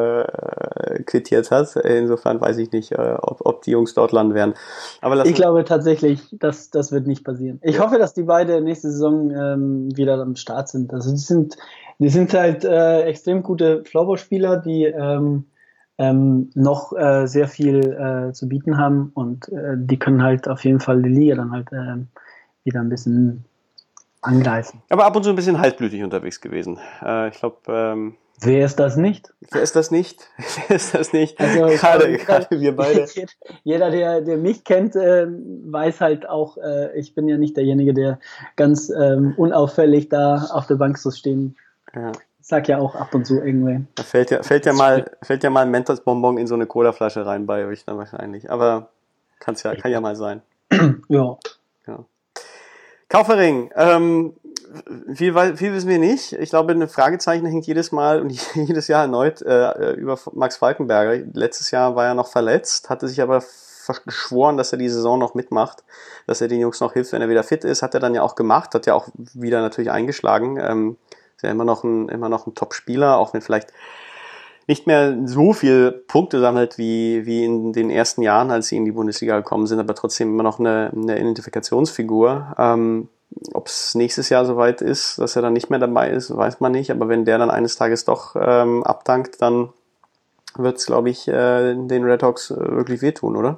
Speaker 1: äh, quittiert hat. Insofern weiß ich nicht, äh, ob, ob die Jungs dort landen werden.
Speaker 2: Aber ich glaube tatsächlich, dass das wird nicht passieren. Ich hoffe, dass die beiden nächste Saison ähm, wieder am Start sind. Also die sind, die sind halt äh, extrem gute Floorball-Spieler, die ähm, ähm, noch äh, sehr viel äh, zu bieten haben und äh, die können halt auf jeden Fall die Liga dann halt äh, wieder ein bisschen angreifen.
Speaker 1: Aber ab und zu ein bisschen haltblütig unterwegs gewesen. Äh, ich glaube, ähm,
Speaker 2: wer ist das nicht?
Speaker 1: Wer ist das nicht? Wer ist das nicht?
Speaker 2: Also
Speaker 1: gerade, gerade wir beide.
Speaker 2: Jeder, der, der mich kennt, äh, weiß halt auch, äh, ich bin ja nicht derjenige, der ganz ähm, unauffällig da auf der Bank so stehen.
Speaker 1: Ja.
Speaker 2: Ich sag ja auch ab und zu irgendwie.
Speaker 1: Da fällt ja, fällt ja mal, fällt ja mal ein Mentos-Bonbon in so eine Colaflasche rein bei euch dann wahrscheinlich. Aber kann's ja, kann ja mal sein.
Speaker 2: Ja.
Speaker 1: Ja. Kaufering, ähm, viel, viel wissen wir nicht. Ich glaube, ein Fragezeichen hängt jedes Mal und jedes Jahr erneut äh, über Max Falkenberger. Letztes Jahr war er noch verletzt, hatte sich aber geschworen, dass er die Saison noch mitmacht, dass er den Jungs noch hilft, wenn er wieder fit ist. Hat er dann ja auch gemacht, hat ja auch wieder natürlich eingeschlagen. Ähm, ist ja immer noch ein, immer noch ein Top-Spieler, auch wenn vielleicht nicht mehr so viel Punkte sammelt wie, wie in den ersten Jahren, als sie in die Bundesliga gekommen sind, aber trotzdem immer noch eine, eine Identifikationsfigur. Ähm, Ob es nächstes Jahr soweit ist, dass er dann nicht mehr dabei ist, weiß man nicht. Aber wenn der dann eines Tages doch ähm, abdankt, dann wird es, glaube ich, äh, den Red Hawks äh, wirklich wehtun, oder?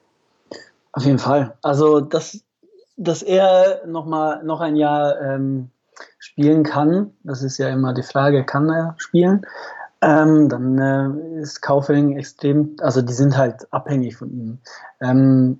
Speaker 2: Auf jeden Fall. Also, dass, dass er noch mal noch ein Jahr ähm, spielen kann, das ist ja immer die Frage, kann er spielen? Ähm, dann äh, ist Kaufering extrem, also die sind halt abhängig von ihm. Ähm,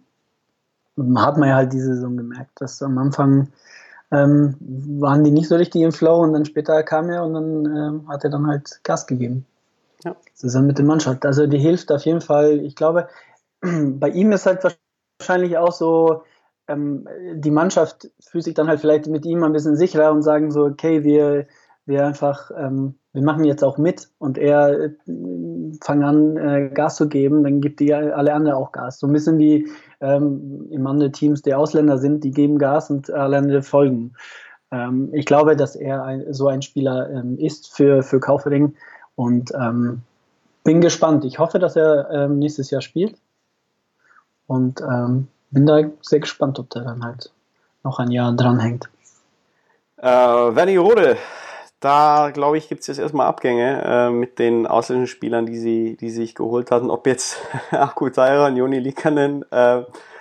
Speaker 2: hat man ja halt diese Saison gemerkt, dass am Anfang ähm, waren die nicht so richtig im Flow und dann später kam er und dann ähm, hat er dann halt Gas gegeben.
Speaker 1: Ja.
Speaker 2: Zusammen mit der Mannschaft. Also die hilft auf jeden Fall. Ich glaube, bei ihm ist halt wahrscheinlich auch so, ähm, die Mannschaft fühlt sich dann halt vielleicht mit ihm ein bisschen sicherer und sagen so, okay, wir, wir einfach, ähm, wir machen jetzt auch mit und er äh, fangen an, äh, Gas zu geben, dann gibt die alle anderen auch Gas. So ein bisschen wie ähm, im anderen Teams, die Ausländer sind, die geben Gas und alle anderen folgen. Ähm, ich glaube, dass er ein, so ein Spieler ähm, ist für, für Kaufering und ähm, bin gespannt. Ich hoffe, dass er ähm, nächstes Jahr spielt und ähm, bin da sehr gespannt, ob der dann halt noch ein Jahr dranhängt.
Speaker 1: Äh, Wernigerode, da glaube ich, gibt es jetzt erstmal Abgänge äh, mit den ausländischen Spielern, die sie, die sie sich geholt hatten. Ob jetzt Akutaira und Joni Liikanen. Äh,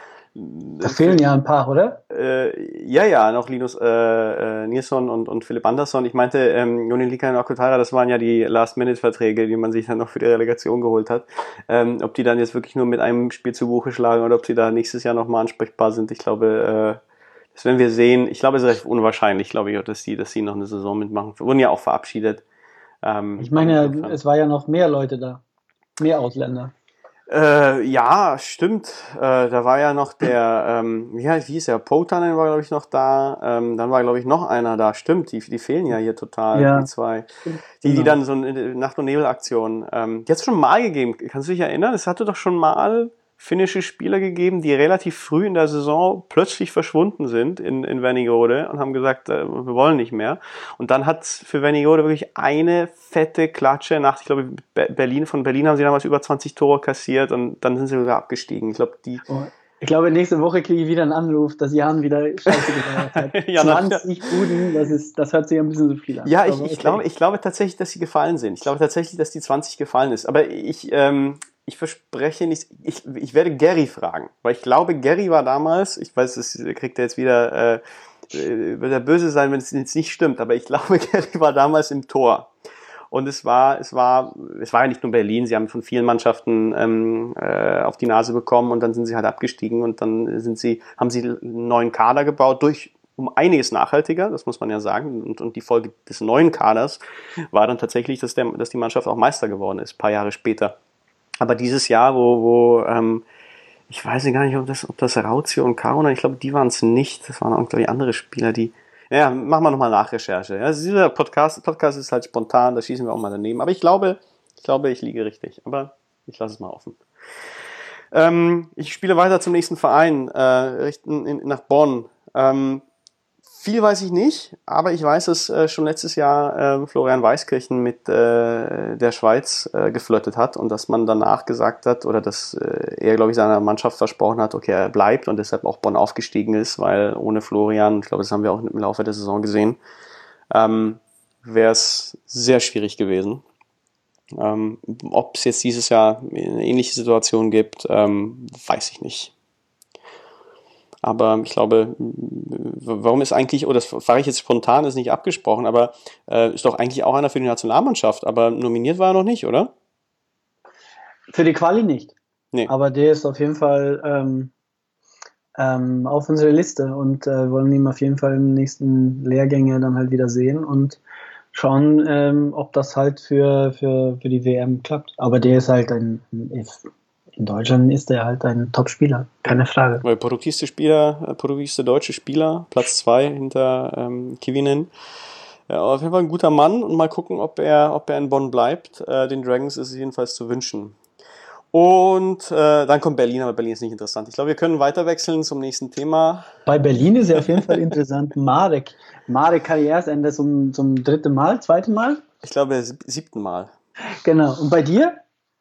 Speaker 2: Da fehlen ja ein paar, oder?
Speaker 1: Äh, ja, ja, noch Linus äh, äh, Nilsson und, und Philipp Andersson. Ich meinte, ähm, Joni Liikanen und Akutaira, das waren ja die Last-Minute-Verträge, die man sich dann noch für die Relegation geholt hat. Ähm, ob die dann jetzt wirklich nur mit einem Spiel zu Buche schlagen oder ob sie da nächstes Jahr nochmal ansprechbar sind, ich glaube, äh, das werden wir sehen. Ich glaube, es ist recht unwahrscheinlich, glaube ich, dass die, dass die noch eine Saison mitmachen. Wir wurden ja auch verabschiedet. Ähm,
Speaker 2: Ich meine, es war ja noch mehr Leute da, mehr Ausländer.
Speaker 1: Äh, ja, stimmt. Äh, da war ja noch der, ähm, wie, heißt, wie hieß der? Potanen war, glaube ich, noch da. Ähm, dann war, glaube ich, noch einer da. Stimmt, die, die fehlen ja hier total,
Speaker 2: Ja,
Speaker 1: die zwei.
Speaker 2: stimmt,
Speaker 1: Die, die
Speaker 2: genau.
Speaker 1: dann so eine Nacht- und Nebel-Aktion. Ähm, die hat es schon mal gegeben. Kannst du dich erinnern? Es hatte doch schon mal finnische Spieler gegeben, die relativ früh in der Saison plötzlich verschwunden sind in, in Wernigerode und haben gesagt, äh, wir wollen nicht mehr. Und dann hat für Wernigerode wirklich eine fette Klatsche nach, ich glaube, Berlin, von Berlin haben sie damals über zwanzig Tore kassiert und dann sind sie sogar abgestiegen. Ich glaube, die.
Speaker 2: Oh, ich glaube, nächste Woche kriege ich wieder einen Anruf, dass Jan wieder Scheiße gebaut hat.
Speaker 1: Ja,
Speaker 2: zwanzig Buden, das ist, das hört sich ein bisschen so viel an.
Speaker 1: Ja, ich,
Speaker 2: Aber
Speaker 1: ich,
Speaker 2: okay.
Speaker 1: glaube, ich glaube tatsächlich, dass sie gefallen sind. Ich glaube tatsächlich, dass die zwanzig gefallen ist. Aber ich, ähm, ich verspreche nicht, ich, ich werde Gary fragen. Weil ich glaube, Gary war damals, ich weiß, das kriegt er jetzt wieder, äh, wird er böse sein, wenn es jetzt nicht stimmt, aber ich glaube, Gary war damals im Tor. Und es war, es war, es war ja nicht nur Berlin, sie haben von vielen Mannschaften ähm, äh, auf die Nase bekommen und dann sind sie halt abgestiegen und dann sind sie, haben sie einen neuen Kader gebaut, durch um einiges nachhaltiger, das muss man ja sagen. Und, und die Folge des neuen Kaders war dann tatsächlich, dass, der, dass die Mannschaft auch Meister geworden ist, ein paar Jahre später. Aber dieses Jahr, wo, wo ähm, ich weiß gar nicht, ob das, ob das Rauzio und Karuna, ich glaube, die waren es nicht. Das waren auch, glaube ich, andere Spieler, die. Ja, machen wir nochmal Nachrecherche. Ja, dieser Podcast, Podcast ist halt spontan, da schießen wir auch mal daneben. Aber ich glaube, ich glaube, ich liege richtig. Aber ich lasse es mal offen. Ähm, ich spiele weiter zum nächsten Verein, äh, richten in, nach Bonn. Ähm, Viel weiß ich nicht, aber ich weiß, dass äh, schon letztes Jahr äh, Florian Weiskirchen mit äh, der Schweiz äh, geflirtet hat und dass man danach gesagt hat, oder dass äh, er, glaube ich, seiner Mannschaft versprochen hat, okay, er bleibt und deshalb auch Bonn aufgestiegen ist, weil ohne Florian, ich glaube, das haben wir auch im Laufe der Saison gesehen, ähm, wäre es sehr schwierig gewesen. Ähm, ob es jetzt dieses Jahr eine ähnliche Situation gibt, ähm, weiß ich nicht. Aber ich glaube, warum ist eigentlich, oder das frage ich jetzt spontan, ist nicht abgesprochen, aber äh, ist doch eigentlich auch einer für die Nationalmannschaft, aber nominiert war er noch nicht, oder?
Speaker 2: Für die Quali nicht.
Speaker 1: Nee.
Speaker 2: Aber der ist auf jeden Fall ähm, ähm, auf unserer Liste und äh, wollen ihn auf jeden Fall in den nächsten Lehrgänge dann halt wieder sehen und schauen, ähm, ob das halt für, für, für die W M klappt. Aber der ist halt ein, ist, in Deutschland ist er halt ein Top-Spieler, keine Frage.
Speaker 1: Weil produktivste Spieler, produktivste deutsche Spieler, Platz zwei hinter ähm, Kivinen. Ja, auf jeden Fall ein guter Mann und mal gucken, ob er, ob er in Bonn bleibt. Äh, den Dragons ist es jedenfalls zu wünschen. Und äh, dann kommt Berlin, aber Berlin ist nicht interessant. Ich glaube, wir können weiter wechseln zum nächsten Thema.
Speaker 2: Bei Berlin ist ja auf jeden Fall interessant. Marek. Marek Karrieresende zum, zum dritten Mal, zweiten Mal?
Speaker 1: Ich glaube, siebten Mal.
Speaker 2: Genau. Und bei dir?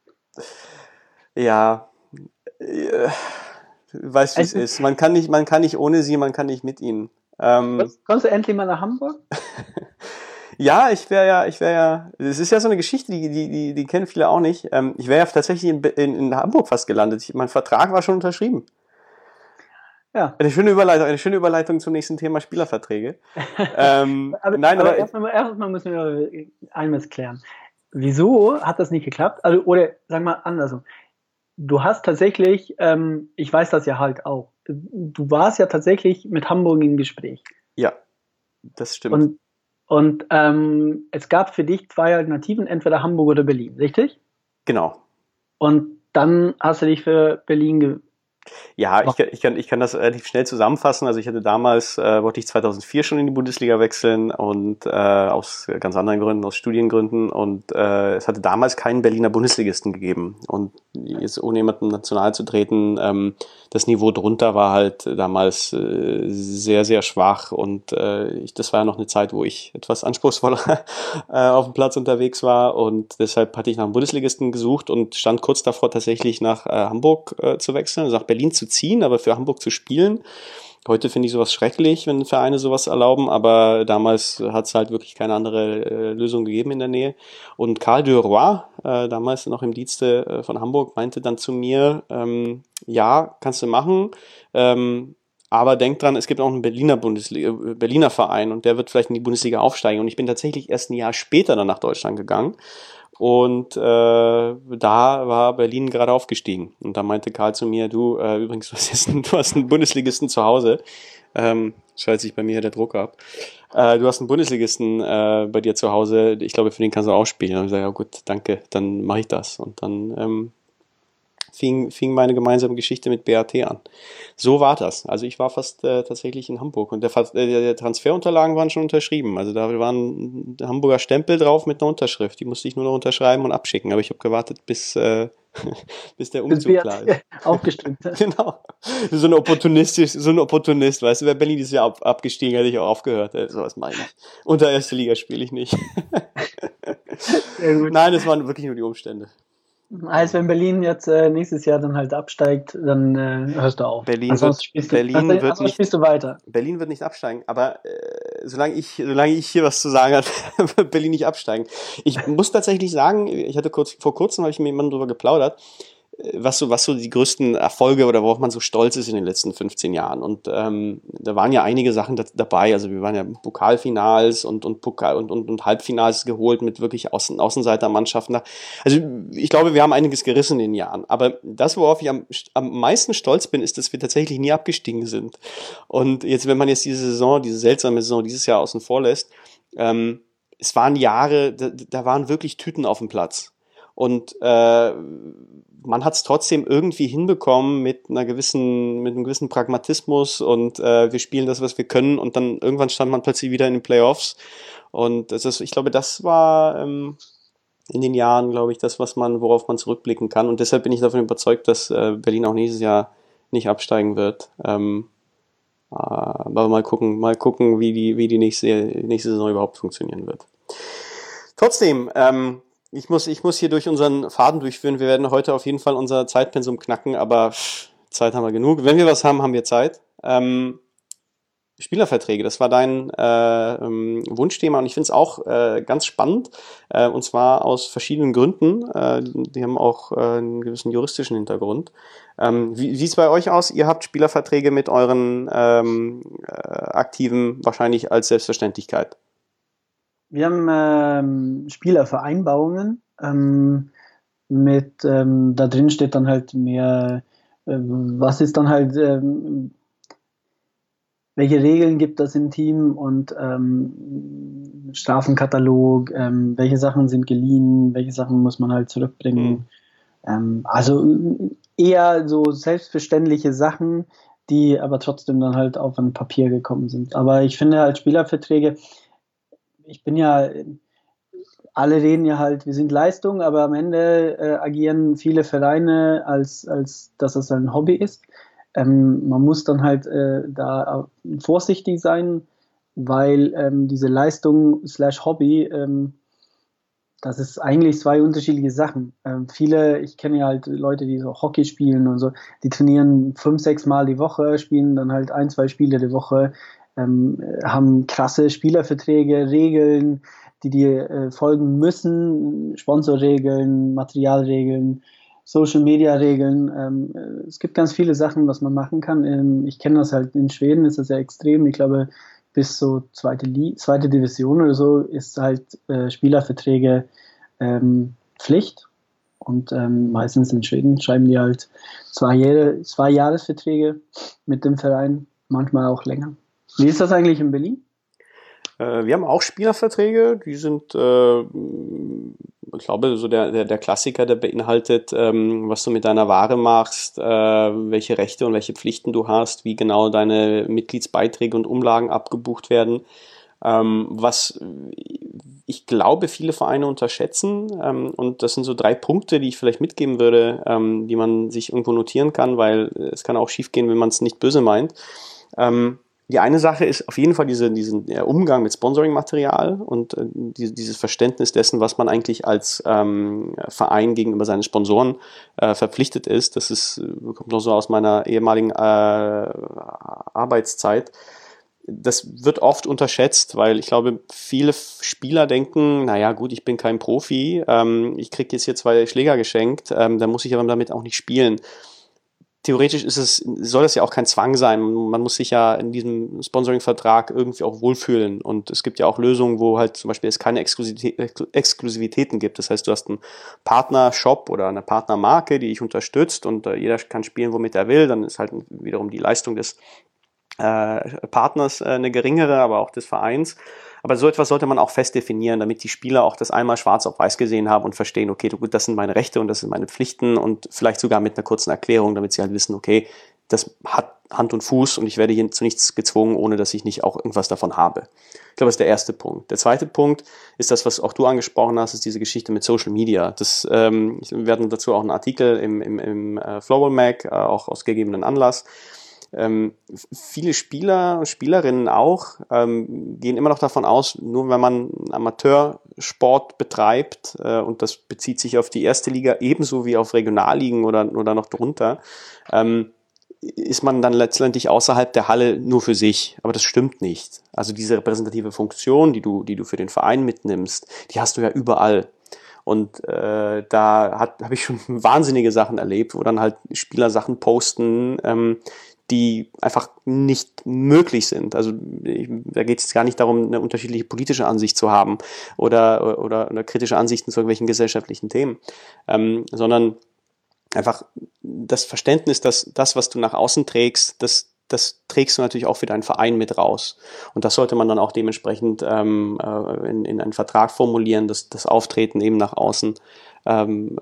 Speaker 1: Ja, äh, weißt wie es ist. Man kann nicht, man kann nicht ohne sie, man kann nicht mit ihnen. Ähm,
Speaker 2: Kommst du endlich mal nach Hamburg?
Speaker 1: Ja, ich wäre ja, ich wäre ja, es ist ja so eine Geschichte, die, die, die, die kennen viele auch nicht. Ähm, ich wäre ja tatsächlich in, in, in Hamburg fast gelandet. Ich, mein Vertrag war schon unterschrieben.
Speaker 2: Ja.
Speaker 1: Eine schöne Überleitung, eine schöne Überleitung zum nächsten Thema Spielerverträge. ähm,
Speaker 2: aber
Speaker 1: nein,
Speaker 2: aber
Speaker 1: aber
Speaker 2: erstmal, erstmal müssen wir eines klären. Wieso hat das nicht geklappt? Also, oder sagen wir andersrum. Du hast tatsächlich, ähm, ich weiß das ja halt auch, du warst ja tatsächlich mit Hamburg im Gespräch.
Speaker 1: Ja, das stimmt.
Speaker 2: Und Und ähm, es gab für dich zwei Alternativen, entweder Hamburg oder Berlin, richtig?
Speaker 1: Genau.
Speaker 2: Und dann hast du dich für Berlin ge
Speaker 1: Ja, ich, kann- ich, kann, ich kann das relativ schnell zusammenfassen. Also ich hatte damals, äh, wollte ich zweitausendvier schon in die Bundesliga wechseln und äh, aus ganz anderen Gründen, aus Studiengründen. Und äh, es hatte damals keinen Berliner Bundesligisten gegeben. Und jetzt ohne jemanden national zu treten, ähm, das Niveau drunter war halt damals äh, sehr, sehr schwach. Und äh, ich, das war ja noch eine Zeit, wo ich etwas anspruchsvoller äh, auf dem Platz unterwegs war. Und deshalb hatte ich nach einem Bundesligisten gesucht und stand kurz davor, tatsächlich nach äh, Hamburg äh, zu wechseln, also nach Berlin zu ziehen, aber für Hamburg zu spielen. Heute finde ich sowas schrecklich, wenn Vereine sowas erlauben, aber damals hat es halt wirklich keine andere äh, Lösung gegeben in der Nähe. Und Karl de Roy, äh, damals noch im Dienste äh, von Hamburg, meinte dann zu mir, ähm, ja, kannst du machen, ähm, aber denk dran, es gibt auch einen Berliner Bundesliga, äh, Berliner Verein und der wird vielleicht in die Bundesliga aufsteigen. Und ich bin tatsächlich erst ein Jahr später dann nach Deutschland gegangen. Und äh, da war Berlin gerade aufgestiegen. Und da meinte Karl zu mir, du, äh, übrigens, du hast, jetzt einen, du hast einen Bundesligisten zu Hause. Ähm, schaltet sich bei mir hier der Druck ab. Äh, du hast einen Bundesligisten äh, bei dir zu Hause. Ich glaube, für den kannst du auch spielen. Und ich sage, ja gut, danke, dann mache ich das. Und dann ähm, fing, fing meine gemeinsame Geschichte mit B A T an. So war das. Also ich war fast äh, tatsächlich in Hamburg und der, äh, der Transferunterlagen waren schon unterschrieben. Also da war ein Hamburger Stempel drauf mit einer Unterschrift. Die musste ich nur noch unterschreiben und abschicken. Aber ich habe gewartet, bis, äh, bis der
Speaker 2: bis
Speaker 1: Umzug klar
Speaker 2: B R T
Speaker 1: ist.
Speaker 2: aufgestimmt hat.
Speaker 1: Genau. So ein Opportunistisch, so ein Opportunist, weißt du, wäre Berlin dieses Jahr ab, abgestiegen, hätte ich auch aufgehört. Äh, sowas meine ich. Unter erste Liga spiele ich nicht.
Speaker 2: Sehr gut.
Speaker 1: Nein, es waren wirklich nur die Umstände.
Speaker 2: Also wenn Berlin jetzt äh, nächstes Jahr dann halt absteigt, dann äh, hörst du auf.
Speaker 1: Berlin
Speaker 2: Ansonsten
Speaker 1: wird,
Speaker 2: spielst du,
Speaker 1: Berlin
Speaker 2: ansonsten
Speaker 1: wird nicht,
Speaker 2: spielst du weiter.
Speaker 1: Berlin wird nicht absteigen, aber äh, solange ich, solange ich hier was zu sagen habe, wird Berlin nicht absteigen. Ich muss tatsächlich sagen, ich hatte kurz, vor kurzem habe ich mit jemandem darüber geplaudert, was so, was so die größten Erfolge oder worauf man so stolz ist in den letzten fünfzehn Jahren. Und ähm, da waren ja einige Sachen da, dabei. Also wir waren ja Pokalfinals und und Pokal und und, und Halbfinals geholt mit wirklich Außen, Außenseitermannschaften. Also ich glaube, wir haben einiges gerissen in den Jahren. Aber das, worauf ich am, am meisten stolz bin, ist, dass wir tatsächlich nie abgestiegen sind. Und jetzt, wenn man jetzt diese Saison, diese seltsame Saison dieses Jahr außen vor lässt, ähm, es waren Jahre, da, da waren wirklich Tüten auf dem Platz. Und äh, man hat es trotzdem irgendwie hinbekommen mit einer gewissen, mit einem gewissen Pragmatismus und äh, wir spielen das, was wir können und dann irgendwann stand man plötzlich wieder in den Playoffs und das ist, ich glaube, das war ähm, in den Jahren, glaube ich, das, was man, worauf man zurückblicken kann und deshalb bin ich davon überzeugt, dass äh, Berlin auch nächstes Jahr nicht absteigen wird. Ähm, äh, aber mal gucken, mal gucken, wie die, wie die nächste, nächste Saison überhaupt funktionieren wird. Trotzdem, ähm, ich muss, ich muss hier durch unseren Faden durchführen. Wir werden heute auf jeden Fall unser Zeitpensum knacken, aber pff, Zeit haben wir genug. Wenn wir was haben, haben wir Zeit. Ähm, Spielerverträge, das war dein äh, ähm, Wunschthema und ich finde es auch äh, ganz spannend äh, und zwar aus verschiedenen Gründen. Äh, die haben auch äh, einen gewissen juristischen Hintergrund. Ähm, wie sieht es bei euch aus? Ihr habt Spielerverträge mit euren ähm, äh, Aktiven wahrscheinlich als Selbstverständlichkeit.
Speaker 2: Wir haben ähm, Spielervereinbarungen ähm, mit, ähm, da drin steht dann halt mehr, äh, was ist dann halt, ähm, welche Regeln gibt es im Team und ähm, Strafenkatalog, ähm, welche Sachen sind geliehen, welche Sachen muss man halt zurückbringen. Hm. Ähm, also eher so selbstverständliche Sachen, die aber trotzdem dann halt auf ein Papier gekommen sind. Aber ich finde halt Spielerverträge, ich bin ja, alle reden ja halt, wir sind Leistung, aber am Ende äh, agieren viele Vereine, als, als dass es ein Hobby ist. Ähm, man muss dann halt äh, da vorsichtig sein, weil ähm, diese Leistung slash Hobby, ähm, das ist eigentlich zwei unterschiedliche Sachen. Ähm, viele, ich kenne ja halt Leute, die so Hockey spielen und so, die trainieren fünf, sechs Mal die Woche, spielen dann halt ein, zwei Spiele die Woche, ähm, haben krasse Spielerverträge, Regeln, die die äh, folgen müssen, Sponsorregeln, Materialregeln, Social-Media-Regeln. Ähm, es gibt ganz viele Sachen, was man machen kann. Ähm, ich kenne das halt in Schweden, ist das ja extrem. Ich glaube, bis so zweite, Li- zweite Division oder so ist halt äh, Spielerverträge ähm, Pflicht. Und ähm, meistens in Schweden schreiben die halt zwei, Jahre, zwei Jahresverträge mit dem Verein, manchmal auch länger. Wie ist das eigentlich in Berlin?
Speaker 1: Äh, wir haben auch Spielerverträge, die sind, äh, ich glaube, so der, der, der Klassiker, der beinhaltet, ähm, was du mit deiner Ware machst, äh, welche Rechte und welche Pflichten du hast, wie genau deine Mitgliedsbeiträge und Umlagen abgebucht werden. Ähm, was ich glaube, viele Vereine unterschätzen, ähm, und das sind so drei Punkte, die ich vielleicht mitgeben würde, ähm, die man sich irgendwo notieren kann, weil es kann auch schiefgehen, wenn man es nicht böse meint. Ähm, die eine Sache ist auf jeden Fall diese, diesen der Umgang mit Sponsoring-Material und äh, die, dieses Verständnis dessen, was man eigentlich als ähm, Verein gegenüber seinen Sponsoren äh, verpflichtet ist. Das ist, kommt noch so aus meiner ehemaligen äh, Arbeitszeit. Das wird oft unterschätzt, weil ich glaube, viele Spieler denken, naja gut, ich bin kein Profi, ähm, ich kriege jetzt hier zwei Schläger geschenkt, ähm, da muss ich aber damit auch nicht spielen. Theoretisch ist es, soll das ja auch kein Zwang sein. Man muss sich ja in diesem Sponsoring-Vertrag irgendwie auch wohlfühlen. Und es gibt ja auch Lösungen, wo halt zum Beispiel es keine Exklusivität, Exklusivitäten gibt. Das heißt, du hast einen Partner-Shop oder eine Partnermarke, die dich unterstützt und äh, jeder kann spielen, womit er will. Dann ist halt wiederum die Leistung des äh, Partners äh, eine geringere, aber auch des Vereins. Aber so etwas sollte man auch fest definieren, damit die Spieler auch das einmal schwarz auf weiß gesehen haben und verstehen, okay, gut, das sind meine Rechte und das sind meine Pflichten und vielleicht sogar mit einer kurzen Erklärung, damit sie halt wissen, okay, das hat Hand und Fuß und ich werde hier zu nichts gezwungen, ohne dass ich nicht auch irgendwas davon habe. Ich glaube, das ist der erste Punkt. Der zweite Punkt ist das, was auch du angesprochen hast, ist diese Geschichte mit Social Media. Das, ähm, wir hatten dazu auch einen Artikel im, im, im äh, Floorball Mag, äh, auch aus gegebenen Anlass. Ähm, viele Spieler und Spielerinnen auch ähm, gehen immer noch davon aus, nur wenn man Amateursport betreibt, äh, und das bezieht sich auf die erste Liga ebenso wie auf Regionalligen oder, oder noch drunter, ähm, ist man dann letztendlich außerhalb der Halle nur für sich. Aber das stimmt nicht. Also diese repräsentative Funktion, die du, die du für den Verein mitnimmst, die hast du ja überall. Und äh, da habe ich schon wahnsinnige Sachen erlebt, wo dann halt Spieler Sachen posten, ähm, die einfach nicht möglich sind. Also ich, da geht es gar nicht darum, eine unterschiedliche politische Ansicht zu haben oder, oder, oder kritische Ansichten zu irgendwelchen gesellschaftlichen Themen, ähm, sondern einfach das Verständnis, dass das, was du nach außen trägst, das das trägst du natürlich auch für deinen Verein mit raus. Und das sollte man dann auch dementsprechend ähm, in, in einen Vertrag formulieren, dass das Auftreten eben nach außen ähm,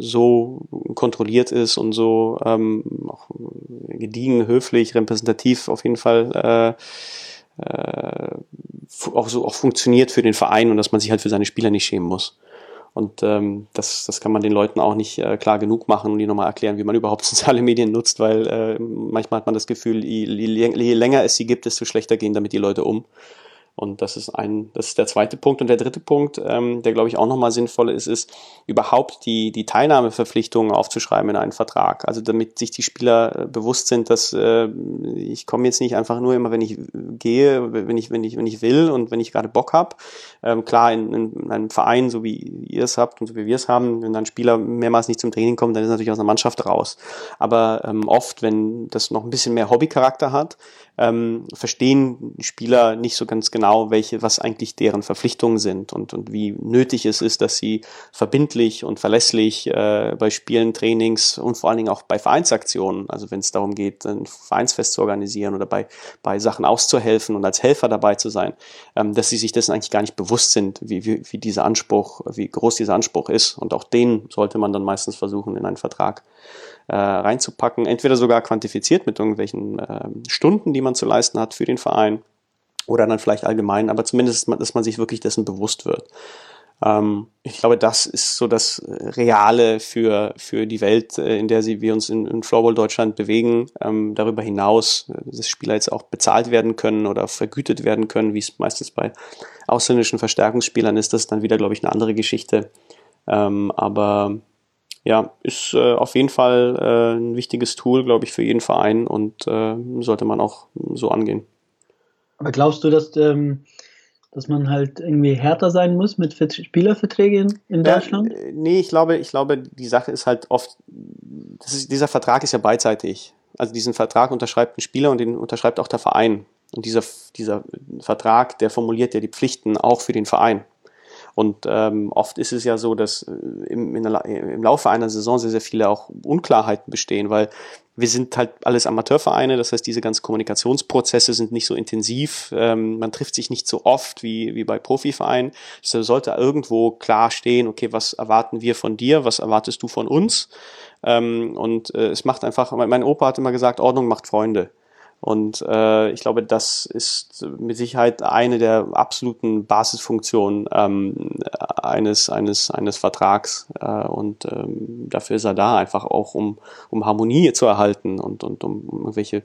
Speaker 1: so kontrolliert ist und so ähm, auch gediegen, höflich, repräsentativ auf jeden Fall äh, äh, auch so auch funktioniert für den Verein und dass man sich halt für seine Spieler nicht schämen muss. Und ähm, das, das kann man den Leuten auch nicht äh, klar genug machen und die nochmal erklären, wie man überhaupt soziale Medien nutzt, weil äh, manchmal hat man das Gefühl, je, je, je länger es sie gibt, desto schlechter gehen damit die Leute um. Und das ist ein, das ist der zweite Punkt. Und der dritte Punkt, ähm, der glaube ich auch nochmal sinnvoll ist, ist überhaupt die, die Teilnahmeverpflichtungen aufzuschreiben in einen Vertrag. Also damit sich die Spieler äh, bewusst sind, dass äh, ich komme jetzt nicht einfach nur immer, wenn ich gehe, wenn ich, wenn ich, wenn ich will und wenn ich gerade Bock habe. Ähm, klar, in, in einem Verein, so wie ihr es habt und so wie wir es haben, wenn dann Spieler mehrmals nicht zum Training kommen, dann ist er natürlich aus einer Mannschaft raus. Aber ähm, oft, wenn das noch ein bisschen mehr Hobbycharakter hat, ähm, verstehen Spieler nicht so ganz genau, welche, was eigentlich deren Verpflichtungen sind und, und wie nötig es ist, dass sie verbindlich und verlässlich äh, bei Spielen, Trainings und vor allen Dingen auch bei Vereinsaktionen, also wenn es darum geht, ein Vereinsfest zu organisieren oder bei, bei Sachen auszuhelfen und als Helfer dabei zu sein, ähm, dass sie sich dessen eigentlich gar nicht bewusst sind, wie, wie, wie dieser Anspruch, wie groß dieser Anspruch ist. Und auch den sollte man dann meistens versuchen, in einen Vertrag äh, reinzupacken, entweder sogar quantifiziert mit irgendwelchen äh, Stunden, die man zu leisten hat für den Verein oder dann vielleicht allgemein, aber zumindest, dass man sich wirklich dessen bewusst wird. Ähm, ich glaube, das ist so das Reale für, für die Welt, in der sie, wir uns in, in Floorball Deutschland bewegen. Ähm, darüber hinaus, dass Spieler jetzt auch bezahlt werden können oder vergütet werden können, wie es meistens bei ausländischen Verstärkungsspielern ist, das ist dann wieder, glaube ich, eine andere Geschichte. Ähm, aber ja, ist äh, auf jeden Fall äh, ein wichtiges Tool, glaube ich, für jeden Verein und äh, sollte man auch so angehen.
Speaker 2: Aber glaubst du, dass, ähm, dass man halt irgendwie härter sein muss mit Spielerverträgen in Deutschland?
Speaker 1: Ja, nee, ich glaube, ich glaube, die Sache ist halt oft, das ist, dieser Vertrag ist ja beidseitig. Also diesen Vertrag unterschreibt ein Spieler und den unterschreibt auch der Verein. Und dieser, dieser Vertrag, der formuliert ja die Pflichten auch für den Verein. Und ähm, oft ist es ja so, dass im, in der, im Laufe einer Saison sehr, sehr viele auch Unklarheiten bestehen, weil wir sind halt alles Amateurvereine, das heißt, diese ganzen Kommunikationsprozesse sind nicht so intensiv, ähm, man trifft sich nicht so oft wie, wie bei Profivereinen. Es sollte irgendwo klar stehen, okay, was erwarten wir von dir, was erwartest du von uns? Ähm, und äh, es macht einfach, mein Opa hat immer gesagt, Ordnung macht Freunde. Und äh, ich glaube, das ist mit Sicherheit eine der absoluten Basisfunktionen ähm, eines, eines, eines Vertrags. Äh, und ähm, dafür ist er da, einfach auch um, um Harmonie zu erhalten und, und um irgendwelche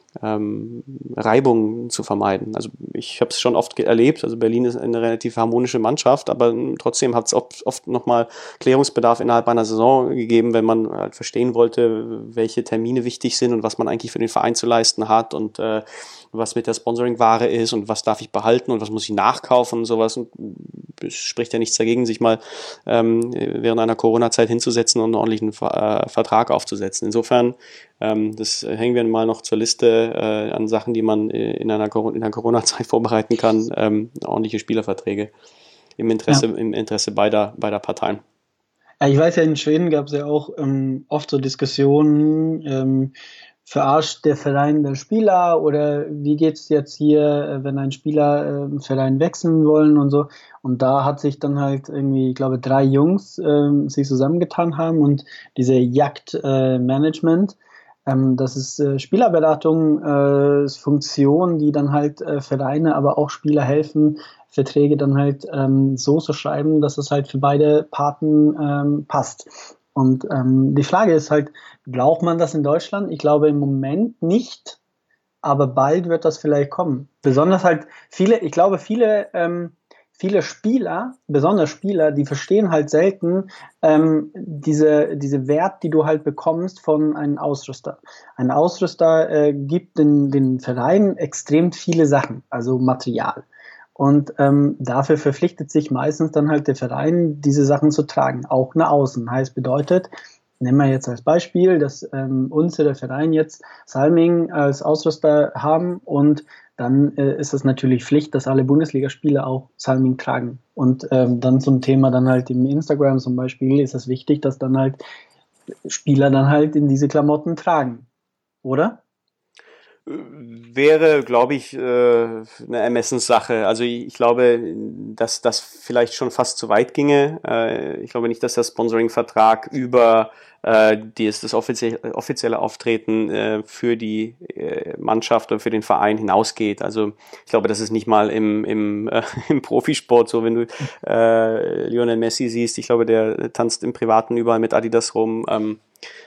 Speaker 1: ähm, Reibungen zu vermeiden. Also ich habe es schon oft erlebt, also Berlin ist eine relativ harmonische Mannschaft, aber trotzdem hat es oft, oft nochmal Klärungsbedarf innerhalb einer Saison gegeben, wenn man halt verstehen wollte, welche Termine wichtig sind und was man eigentlich für den Verein zu leisten hat und äh, was mit der Sponsoring-Ware ist und was darf ich behalten und was muss ich nachkaufen und sowas. Und es spricht ja nichts dagegen, sich mal ähm, während einer Corona-Zeit hinzusetzen und einen ordentlichen äh, Vertrag aufzusetzen. Insofern, ähm, das hängen wir mal noch zur Liste äh, an Sachen, die man in einer, in einer Corona-Zeit vorbereiten kann. Ähm, ordentliche Spielerverträge im Interesse,
Speaker 2: Ja.
Speaker 1: im Interesse beider, beider Parteien.
Speaker 2: Ja, ich weiß ja, in Schweden gab es ja auch ähm, oft so Diskussionen, ähm, verarscht der Verein den Spieler oder wie geht's jetzt hier, äh, wenn ein Spieler äh, Verein wechseln wollen und so. Und da hat sich dann halt irgendwie, ich glaube, drei Jungs ähm, sich zusammengetan haben und diese Jagd äh, Management, ähm, das ist äh, Spielerberatung, äh, ist Funktion, die dann halt äh, Vereine, aber auch Spieler helfen, Verträge dann halt ähm, so zu schreiben, dass es halt für beide Parten ähm, passt. Und ähm, die Frage ist halt, braucht man das in Deutschland? Ich glaube im Moment nicht, aber bald wird das vielleicht kommen. Besonders halt viele, ich glaube viele, ähm, viele Spieler, besonders Spieler, die verstehen halt selten ähm, diese, diese Wert, die du halt bekommst von einem Ausrüster. Ein Ausrüster äh, gibt den, den Verein extrem viele Sachen, also Material. Und ähm, dafür verpflichtet sich meistens dann halt der Verein, diese Sachen zu tragen, auch nach außen. Heißt, bedeutet, nehmen wir jetzt als Beispiel, dass ähm, unsere Verein jetzt Salming als Ausrüster haben und dann äh, ist es natürlich Pflicht, dass alle Bundesligaspieler auch Salming tragen. Und ähm, dann zum Thema dann halt im Instagram zum Beispiel ist es wichtig, dass dann halt Spieler dann halt in diese Klamotten tragen, oder?
Speaker 1: Wäre, glaube ich, äh, eine Ermessenssache. Also ich, ich glaube, dass das vielleicht schon fast zu weit ginge. Äh, ich glaube nicht, dass der Sponsoring-Vertrag über äh, das, das offizie offizielle Auftreten äh, für die äh, Mannschaft oder für den Verein hinausgeht. Also ich glaube, das ist nicht mal im, im, äh, im Profisport so, wenn du äh, Lionel Messi siehst. Ich glaube, der tanzt im Privaten überall mit Adidas rum. Ähm,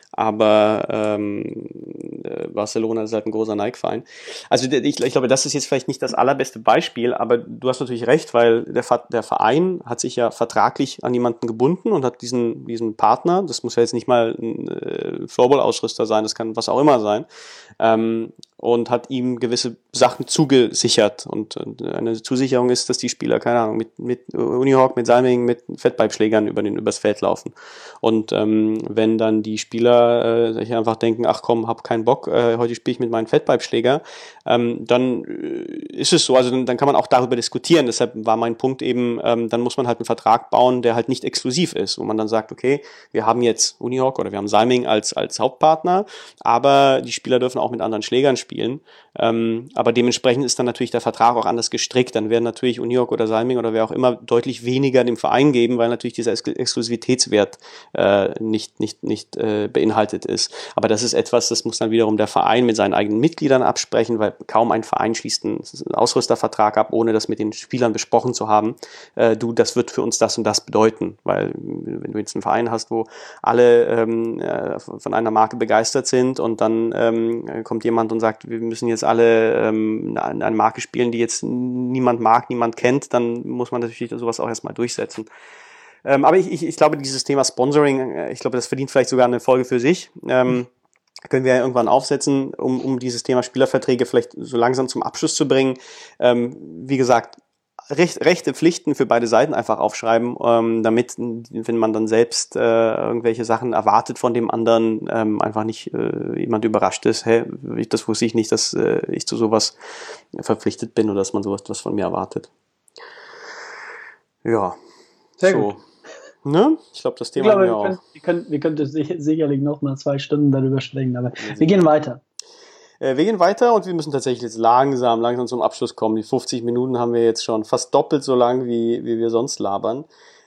Speaker 1: aber ähm, Barcelona ist halt ein großer Nike-Verein. Also ich, ich glaube, das ist jetzt vielleicht nicht das allerbeste Beispiel, aber du hast natürlich recht, weil der, der Verein hat sich ja vertraglich an jemanden gebunden und hat diesen, diesen Partner, das muss ja jetzt nicht mal ein äh, Floorball-Ausrüster sein, das kann was auch immer sein, ähm, und hat ihm gewisse Sachen zugesichert. Und eine Zusicherung ist, dass die Spieler, keine Ahnung, mit, mit Unihawk, mit Salming, mit Fettpipe-Schlägern über den, übers Feld laufen. Und ähm, wenn dann die Spieler äh, sich einfach denken, ach komm, hab keinen Bock, äh, heute spiele ich mit meinem Fettpipe-Schläger, ähm, dann äh, ist es so, also dann, dann kann man auch darüber diskutieren. Deshalb war mein Punkt eben, ähm, dann muss man halt einen Vertrag bauen, der halt nicht exklusiv ist, wo man dann sagt, okay, wir haben jetzt Unihawk oder wir haben Salming als, als Hauptpartner, aber die Spieler dürfen auch mit anderen Schlägern spielen. Ähm, aber dementsprechend ist dann natürlich der Vertrag auch anders gestrickt. Dann werden natürlich Unihawk oder Salming oder wer auch immer deutlich weniger dem Verein geben, weil natürlich dieser Ex Exklusivitätswert äh, nicht, nicht, nicht äh, beinhaltet ist. Aber das ist etwas, das muss dann wiederum der Verein mit seinen eigenen Mitgliedern absprechen, weil kaum ein Verein schließt einen Ausrüstervertrag ab, ohne das mit den Spielern besprochen zu haben. Äh, du, das wird für uns das und das bedeuten. Weil wenn du jetzt einen Verein hast, wo alle ähm, äh, von einer Marke begeistert sind und dann ähm, kommt jemand und sagt, wir müssen jetzt alle ähm, eine Marke spielen, die jetzt niemand mag, niemand kennt, dann muss man natürlich sowas auch erstmal durchsetzen. Ähm, aber ich, ich, ich glaube, dieses Thema Sponsoring, ich glaube, das verdient vielleicht sogar eine Folge für sich. Ähm, können wir ja irgendwann aufsetzen, um, um dieses Thema Spielerverträge vielleicht so langsam zum Abschluss zu bringen. Ähm, wie gesagt, Recht, Rechte, Pflichten für beide Seiten einfach aufschreiben, ähm, damit, wenn man dann selbst äh, irgendwelche Sachen erwartet von dem anderen, ähm, einfach nicht äh, jemand überrascht ist, hey, das wusste ich nicht, dass äh, ich zu sowas verpflichtet bin oder dass man sowas was von mir erwartet. Ja.
Speaker 2: Sehr
Speaker 1: so.
Speaker 2: gut.
Speaker 1: Ne? Ich glaube, das
Speaker 2: Ich
Speaker 1: Thema
Speaker 2: glaube,
Speaker 1: haben wir
Speaker 2: wir
Speaker 1: auch.
Speaker 2: können, wir können, wir könnten sich, sicherlich noch mal zwei Stunden darüber sprechen, aber
Speaker 1: Wir
Speaker 2: wir gehen
Speaker 1: sind-
Speaker 2: weiter.
Speaker 1: Äh, wir gehen weiter und wir müssen tatsächlich jetzt langsam, langsam zum Abschluss kommen. Die fünfzig Minuten haben wir jetzt schon fast doppelt so lang, wie, wie wir sonst labern.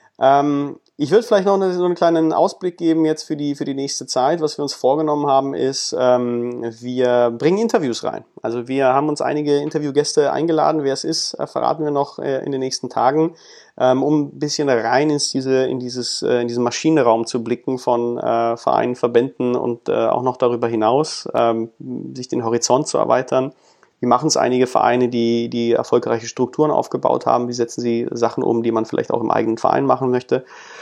Speaker 1: Ähm, ich würde vielleicht noch eine, so einen kleinen Ausblick geben jetzt für die, für die nächste Zeit. Was wir uns vorgenommen haben, ist, ähm, wir bringen Interviews rein. Also wir haben uns einige Interviewgäste eingeladen. Wer es ist, äh, verraten wir noch äh, in den nächsten Tagen, ähm, um ein bisschen rein ins diese, in dieses, äh, in diesen Maschinenraum zu blicken von äh, Vereinen, Verbänden und äh, auch noch darüber hinaus, ähm, sich den Horizont zu erweitern. Wie machen es einige Vereine, die, die erfolgreiche Strukturen aufgebaut haben? Wie setzen sie Sachen um, die man vielleicht auch im eigenen Verein machen möchte?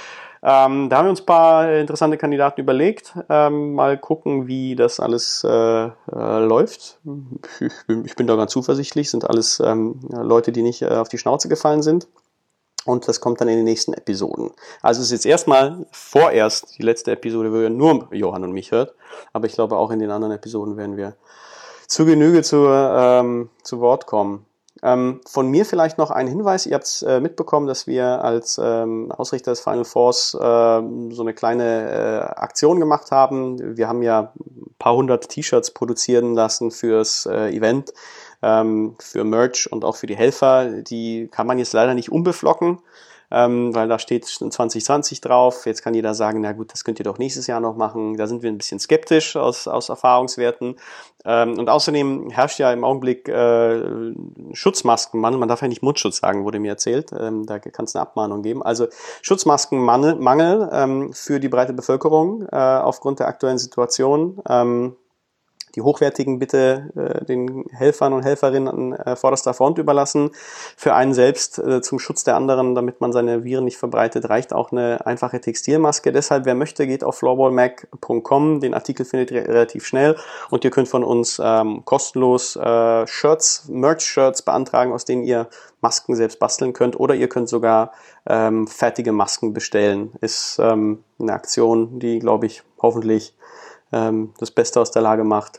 Speaker 1: Ähm, da haben wir uns ein paar interessante Kandidaten überlegt. Ähm, mal gucken, wie das alles äh, äh, läuft. Ich bin, ich bin da ganz zuversichtlich. Sind alles ähm, Leute, die nicht äh, auf die Schnauze gefallen sind. Und das kommt dann in den nächsten Episoden. Also es ist jetzt erstmal vorerst die letzte Episode, wo ihr nur Johann und mich hört. Aber ich glaube, auch in den anderen Episoden werden wir zu Genüge zu, ähm, zu Wort kommen. Ähm, von mir vielleicht noch ein Hinweis. Ihr habt äh, mitbekommen, dass wir als ähm, Ausrichter des Final Fours äh, so eine kleine äh, Aktion gemacht haben. Wir haben ja ein paar hundert T-Shirts produzieren lassen fürs äh, Event, ähm, für Merch und auch für die Helfer. Die kann man jetzt leider nicht umbeflocken, ähm, weil da steht zwanzig zwanzig drauf. Jetzt kann jeder sagen, na gut, das könnt ihr doch nächstes Jahr noch machen. Da sind wir ein bisschen skeptisch aus, aus Erfahrungswerten. Ähm, und außerdem herrscht ja im Augenblick äh, Schutzmaskenmangel. Man darf ja nicht Mundschutz sagen, wurde mir erzählt. Ähm, da kann es eine Abmahnung geben. Also Schutzmaskenmangel Mangel, ähm, für die breite Bevölkerung äh, aufgrund der aktuellen Situation. Ähm, die hochwertigen bitte äh, den Helfern und Helferinnen an äh, vorderster Front überlassen. Für einen selbst äh, zum Schutz der anderen, damit man seine Viren nicht verbreitet, reicht auch eine einfache Textilmaske. Deshalb, wer möchte, geht auf floorballmag punkt com. Den Artikel findet ihr relativ schnell und ihr könnt von uns ähm, kostenlos äh, Shirts, Merch-Shirts beantragen, aus denen ihr Masken selbst basteln könnt, oder ihr könnt sogar ähm, fertige Masken bestellen. Ist ähm, eine Aktion, die, glaube ich, hoffentlich ähm, das Beste aus der Lage macht.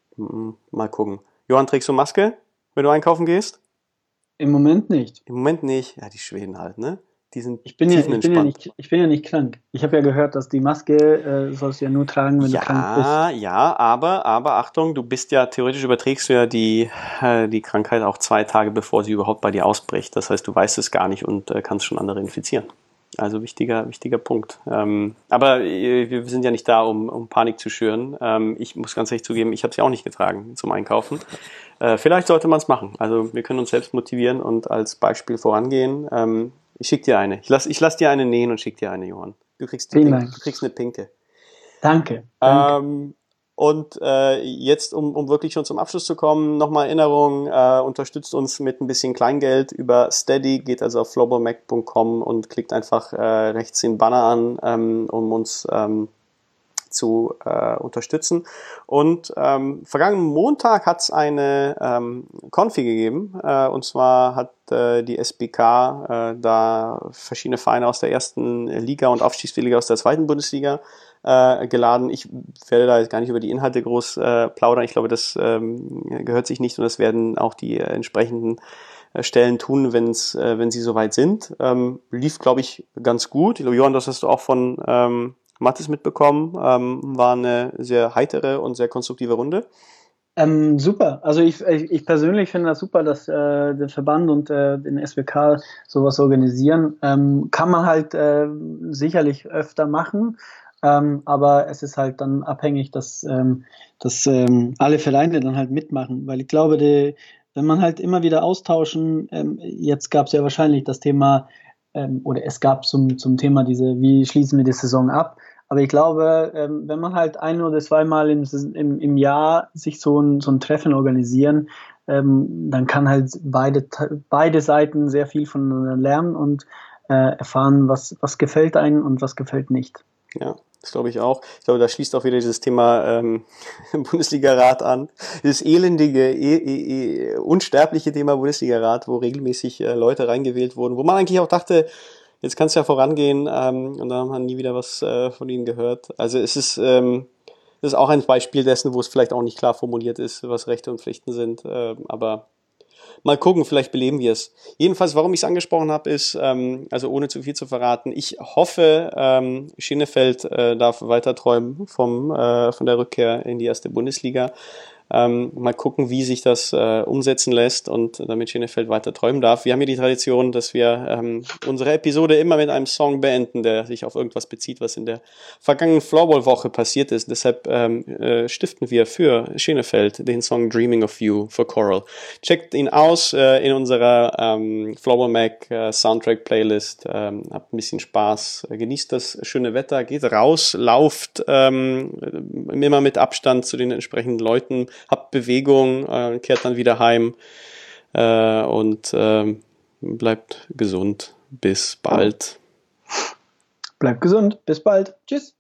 Speaker 1: Mal gucken. Johann, trägst du Maske, wenn du einkaufen gehst?
Speaker 2: Im Moment nicht.
Speaker 1: Im Moment nicht. Ja, die Schweden halt, ne? Die sind
Speaker 2: Ich bin ja, ich bin ja
Speaker 1: tiefenentspannt.
Speaker 2: nicht, ich bin ja nicht krank. Ich habe ja gehört, dass die Maske äh, sollst du ja nur tragen, wenn du krank bist.
Speaker 1: Ja, ja, aber, aber Achtung, du bist ja, theoretisch überträgst du ja die, äh, die Krankheit auch zwei Tage, bevor sie überhaupt bei dir ausbricht. Das heißt, du weißt es gar nicht und äh, kannst schon andere infizieren. Also wichtiger, wichtiger Punkt. Ähm, aber äh, wir sind ja nicht da, um, um Panik zu schüren. Ähm, ich muss ganz ehrlich zugeben, ich habe sie auch nicht getragen zum Einkaufen. Äh, vielleicht sollte man es machen. Also wir können uns selbst motivieren und als Beispiel vorangehen. Ähm, ich schicke dir eine. Ich lass, ich lass dir eine nähen und schick dir eine, Johann. Du kriegst, die
Speaker 2: Vielen
Speaker 1: Pink,
Speaker 2: Dank.
Speaker 1: du kriegst eine pinke.
Speaker 2: Danke. Danke.
Speaker 1: Ähm, und äh, jetzt, um, um wirklich schon zum Abschluss zu kommen, nochmal Erinnerung, äh, unterstützt uns mit ein bisschen Kleingeld über Steady, geht also auf floorballmag punkt com und klickt einfach äh, rechts den Banner an, ähm, um uns ähm, zu äh, unterstützen. Und ähm, vergangenen Montag hat es eine ähm, Konfi gegeben, äh, und zwar hat äh, die S B K äh, da verschiedene Vereine aus der ersten Liga und Aufstiegsliga aus der zweiten Bundesliga äh, geladen. Ich werde da jetzt gar nicht über die Inhalte groß äh, plaudern. Ich glaube, das ähm, gehört sich nicht und das werden auch die äh, entsprechenden äh, Stellen tun, wenn's, äh, wenn sie soweit sind. Ähm, lief, glaube ich, ganz gut. Ich glaube, Johann, das hast du auch von ähm, Mathis mitbekommen. Ähm, war eine sehr heitere und sehr konstruktive Runde.
Speaker 2: Ähm, super. Also ich, ich, ich persönlich finde das super, dass äh, der Verband und äh, den S W K sowas organisieren. Ähm, kann man halt äh, sicherlich öfter machen, ähm, aber es ist halt dann abhängig, dass, ähm, dass ähm, alle Vereine dann halt mitmachen, weil ich glaube, die, wenn man halt immer wieder austauschen, ähm, jetzt gab es ja wahrscheinlich das Thema, ähm, oder es gab zum, zum Thema diese, wie schließen wir die Saison ab? Aber ich glaube, ähm, wenn man halt ein oder zweimal im, im, im Jahr sich so ein, so ein Treffen organisieren, ähm, dann kann halt beide, beide Seiten sehr viel voneinander lernen und äh, erfahren, was, was gefällt einem und was gefällt nicht.
Speaker 1: Ja, das glaube ich auch. Ich glaube, da schließt auch wieder dieses Thema ähm, Bundesliga-Rat an. Dieses elendige, e e e unsterbliche Thema Bundesliga-Rat, wo regelmäßig äh, Leute reingewählt wurden, wo man eigentlich auch dachte, jetzt kann es ja vorangehen, ähm, und dann haben wir nie wieder was äh, von ihnen gehört. Also es ist, ähm, das ist auch ein Beispiel dessen, wo es vielleicht auch nicht klar formuliert ist, was Rechte und Pflichten sind. Ähm, aber Mal gucken, vielleicht beleben wir es. Jedenfalls, warum ich es angesprochen habe, ist, ähm, also ohne zu viel zu verraten, ich hoffe, ähm, Schienefeld äh, darf weiter träumen vom, äh, von der Rückkehr in die erste Bundesliga. Ähm, mal gucken, wie sich das äh, umsetzen lässt und damit Schienefeld weiter träumen darf. Wir haben hier die Tradition, dass wir ähm, unsere Episode immer mit einem Song beenden, der sich auf irgendwas bezieht, was in der vergangenen Floorball-Woche passiert ist. Deshalb ähm, äh, stiften wir für Schienefeld den Song Dreaming of You für Coral. Checkt ihn aus äh, in unserer ähm, Floorball Mac äh, Soundtrack Playlist. Ähm, habt ein bisschen Spaß, genießt das schöne Wetter, geht raus, lauft ähm, immer mit Abstand zu den entsprechenden Leuten. Habt Bewegung, äh, kehrt dann wieder heim äh, und äh, bleibt gesund. Bis bald.
Speaker 2: Bleibt gesund. Bis bald. Tschüss.